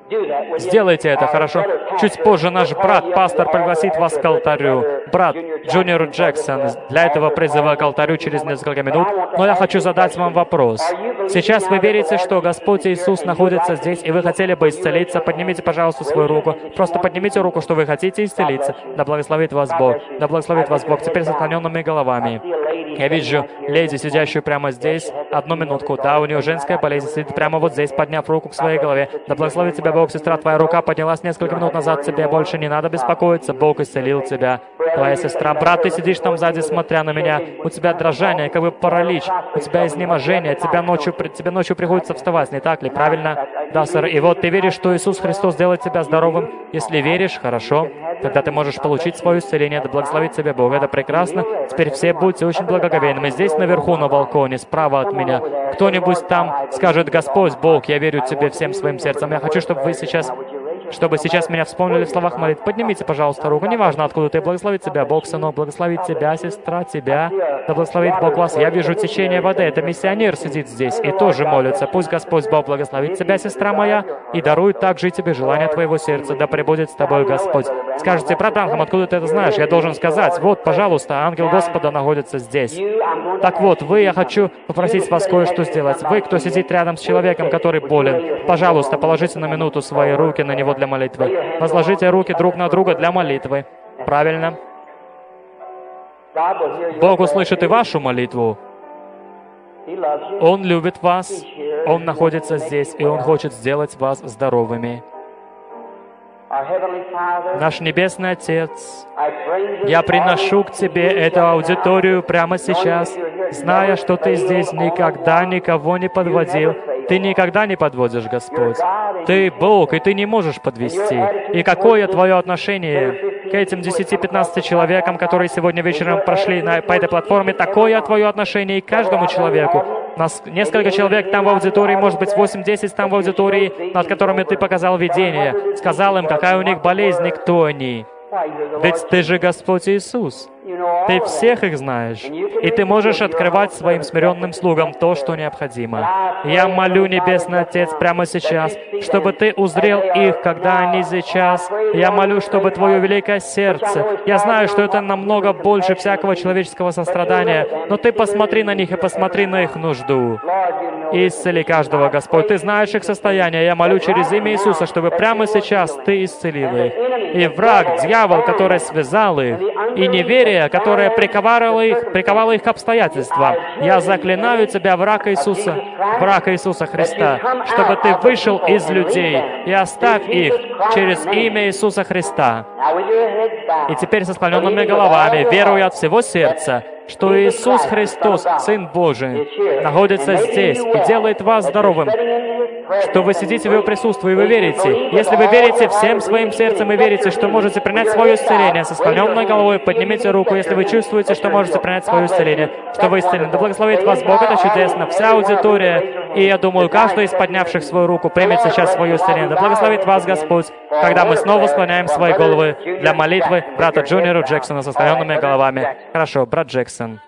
Сделайте это, хорошо? Чуть позже наш брат, пастор, пригласит вас к алтарю. Брат Джуниор Джексон, для этого призыва к алтарю через несколько минут. Но я хочу задать вам вопрос. Сейчас вы верите, что Господь Иисус находится здесь, и вы хотели бы исцелиться? Поднимите, пожалуйста, свою руку. Просто поднимите руку, что вы хотите исцелиться. Да благословит вас Бог. Да благословит вас Бог. Теперь с склоненными головами. Я вижу леди, сидящую прямо здесь. Одну минутку. Да, у нее женская болезнь. Сидит прямо вот здесь, подняв руку к своей голове. Да благословит тебя Бог, сестра. Твоя рука поднялась несколько минут назад. Тебе больше не надо беспокоиться. Бог исцелил тебя. Твоя сестра. Брат, ты сидишь там сзади, смотря на меня. У тебя дрожание, как бы паралич. У тебя изнеможение. Тебя ночью, тебе ночью приходится вставать, не так ли? Правильно? Да, сэр. И вот ты веришь, что Иисус Христос сделает тебя здоровым. Если веришь, хорошо. Тогда ты можешь получить свое исцеление. Да благословит тебя Бог. Это прекрасно. Теперь все будьте очень благоговейными. Здесь наверху на балконе, справа от меня. Кто-нибудь там скажет: Господь, Бог, я верю Тебе всем своим сердцем. Я хочу, чтобы вы сейчас... Чтобы сейчас меня вспомнили в словах молитв. Поднимите, пожалуйста, руку. Неважно, откуда ты. Благословит тебя Бог, сынок. Благословит тебя, сестра, тебя. Да благословит Бог вас. Я вижу течение воды. Это миссионер сидит здесь и тоже молится. Пусть Господь Бог благословит тебя, сестра моя, и дарует также и тебе желание твоего сердца. Да пребудет с тобой Господь. Скажете: брат Бранхам, откуда ты это знаешь? Я должен сказать: вот, пожалуйста, ангел Господа находится здесь. Так вот, вы, я хочу попросить вас кое-что сделать. Вы, кто сидит рядом с человеком, который болен, пожалуйста, положите на минуту свои руки на него для молитвы. Возложите руки друг на друга для молитвы. Правильно. Бог услышит и вашу молитву. Он любит вас, Он находится здесь, и Он хочет сделать вас здоровыми. Наш Небесный Отец, я приношу к Тебе эту аудиторию прямо сейчас, зная, что Ты здесь никогда никого не подводил. Ты никогда не подводишь, Господь. Ты Бог, и Ты не можешь подвести. И какое Твое отношение к этим десяти-пятнадцати человекам, которые сегодня вечером прошли на, по этой платформе, такое Твое отношение и к каждому человеку. Нас несколько человек там в аудитории, может быть, восемь-десять там в аудитории, над которыми Ты показал видение. Сказал им, какая у них болезнь и кто они. Ведь Ты же Господь Иисус. Ты всех их знаешь. И Ты можешь открывать своим смиренным слугам то, что необходимо. Я молю, Небесный Отец, прямо сейчас, чтобы Ты узрел их, когда они сейчас. Я молю, чтобы Твое великое сердце, я знаю, что это намного больше всякого человеческого сострадания, но Ты посмотри на них и посмотри на их нужду. И исцели каждого, Господь. Ты знаешь их состояние. Я молю через имя Иисуса, чтобы прямо сейчас Ты исцелил их. И враг, дьявол, который связал их, и неверие, которое приковало их, приковало их к обстоятельствам. Я заклинаю Тебя, враг Иисуса, враг Иисуса Христа, чтобы Ты вышел из людей и оставь их через имя Иисуса Христа. И теперь со склоненными головами, веруя от всего сердца, что Иисус Христос, Сын Божий, находится здесь и делает вас здоровым, что вы сидите в Его присутствии и вы верите. Если вы верите всем своим сердцем и верите, что можете принять свое исцеление, со склоненной головой поднимите руку, если вы чувствуете, что можете принять свое исцеление, что вы исцелены. Да благословит вас Бог, это чудесно. Вся аудитория, и я думаю, каждый из поднявших свою руку примет сейчас свое исцеление. Да благословит вас Господь, когда мы снова склоняем свои головы для молитвы брата Джуниора Джексона со склоненными головами. Хорошо, брат Джексон.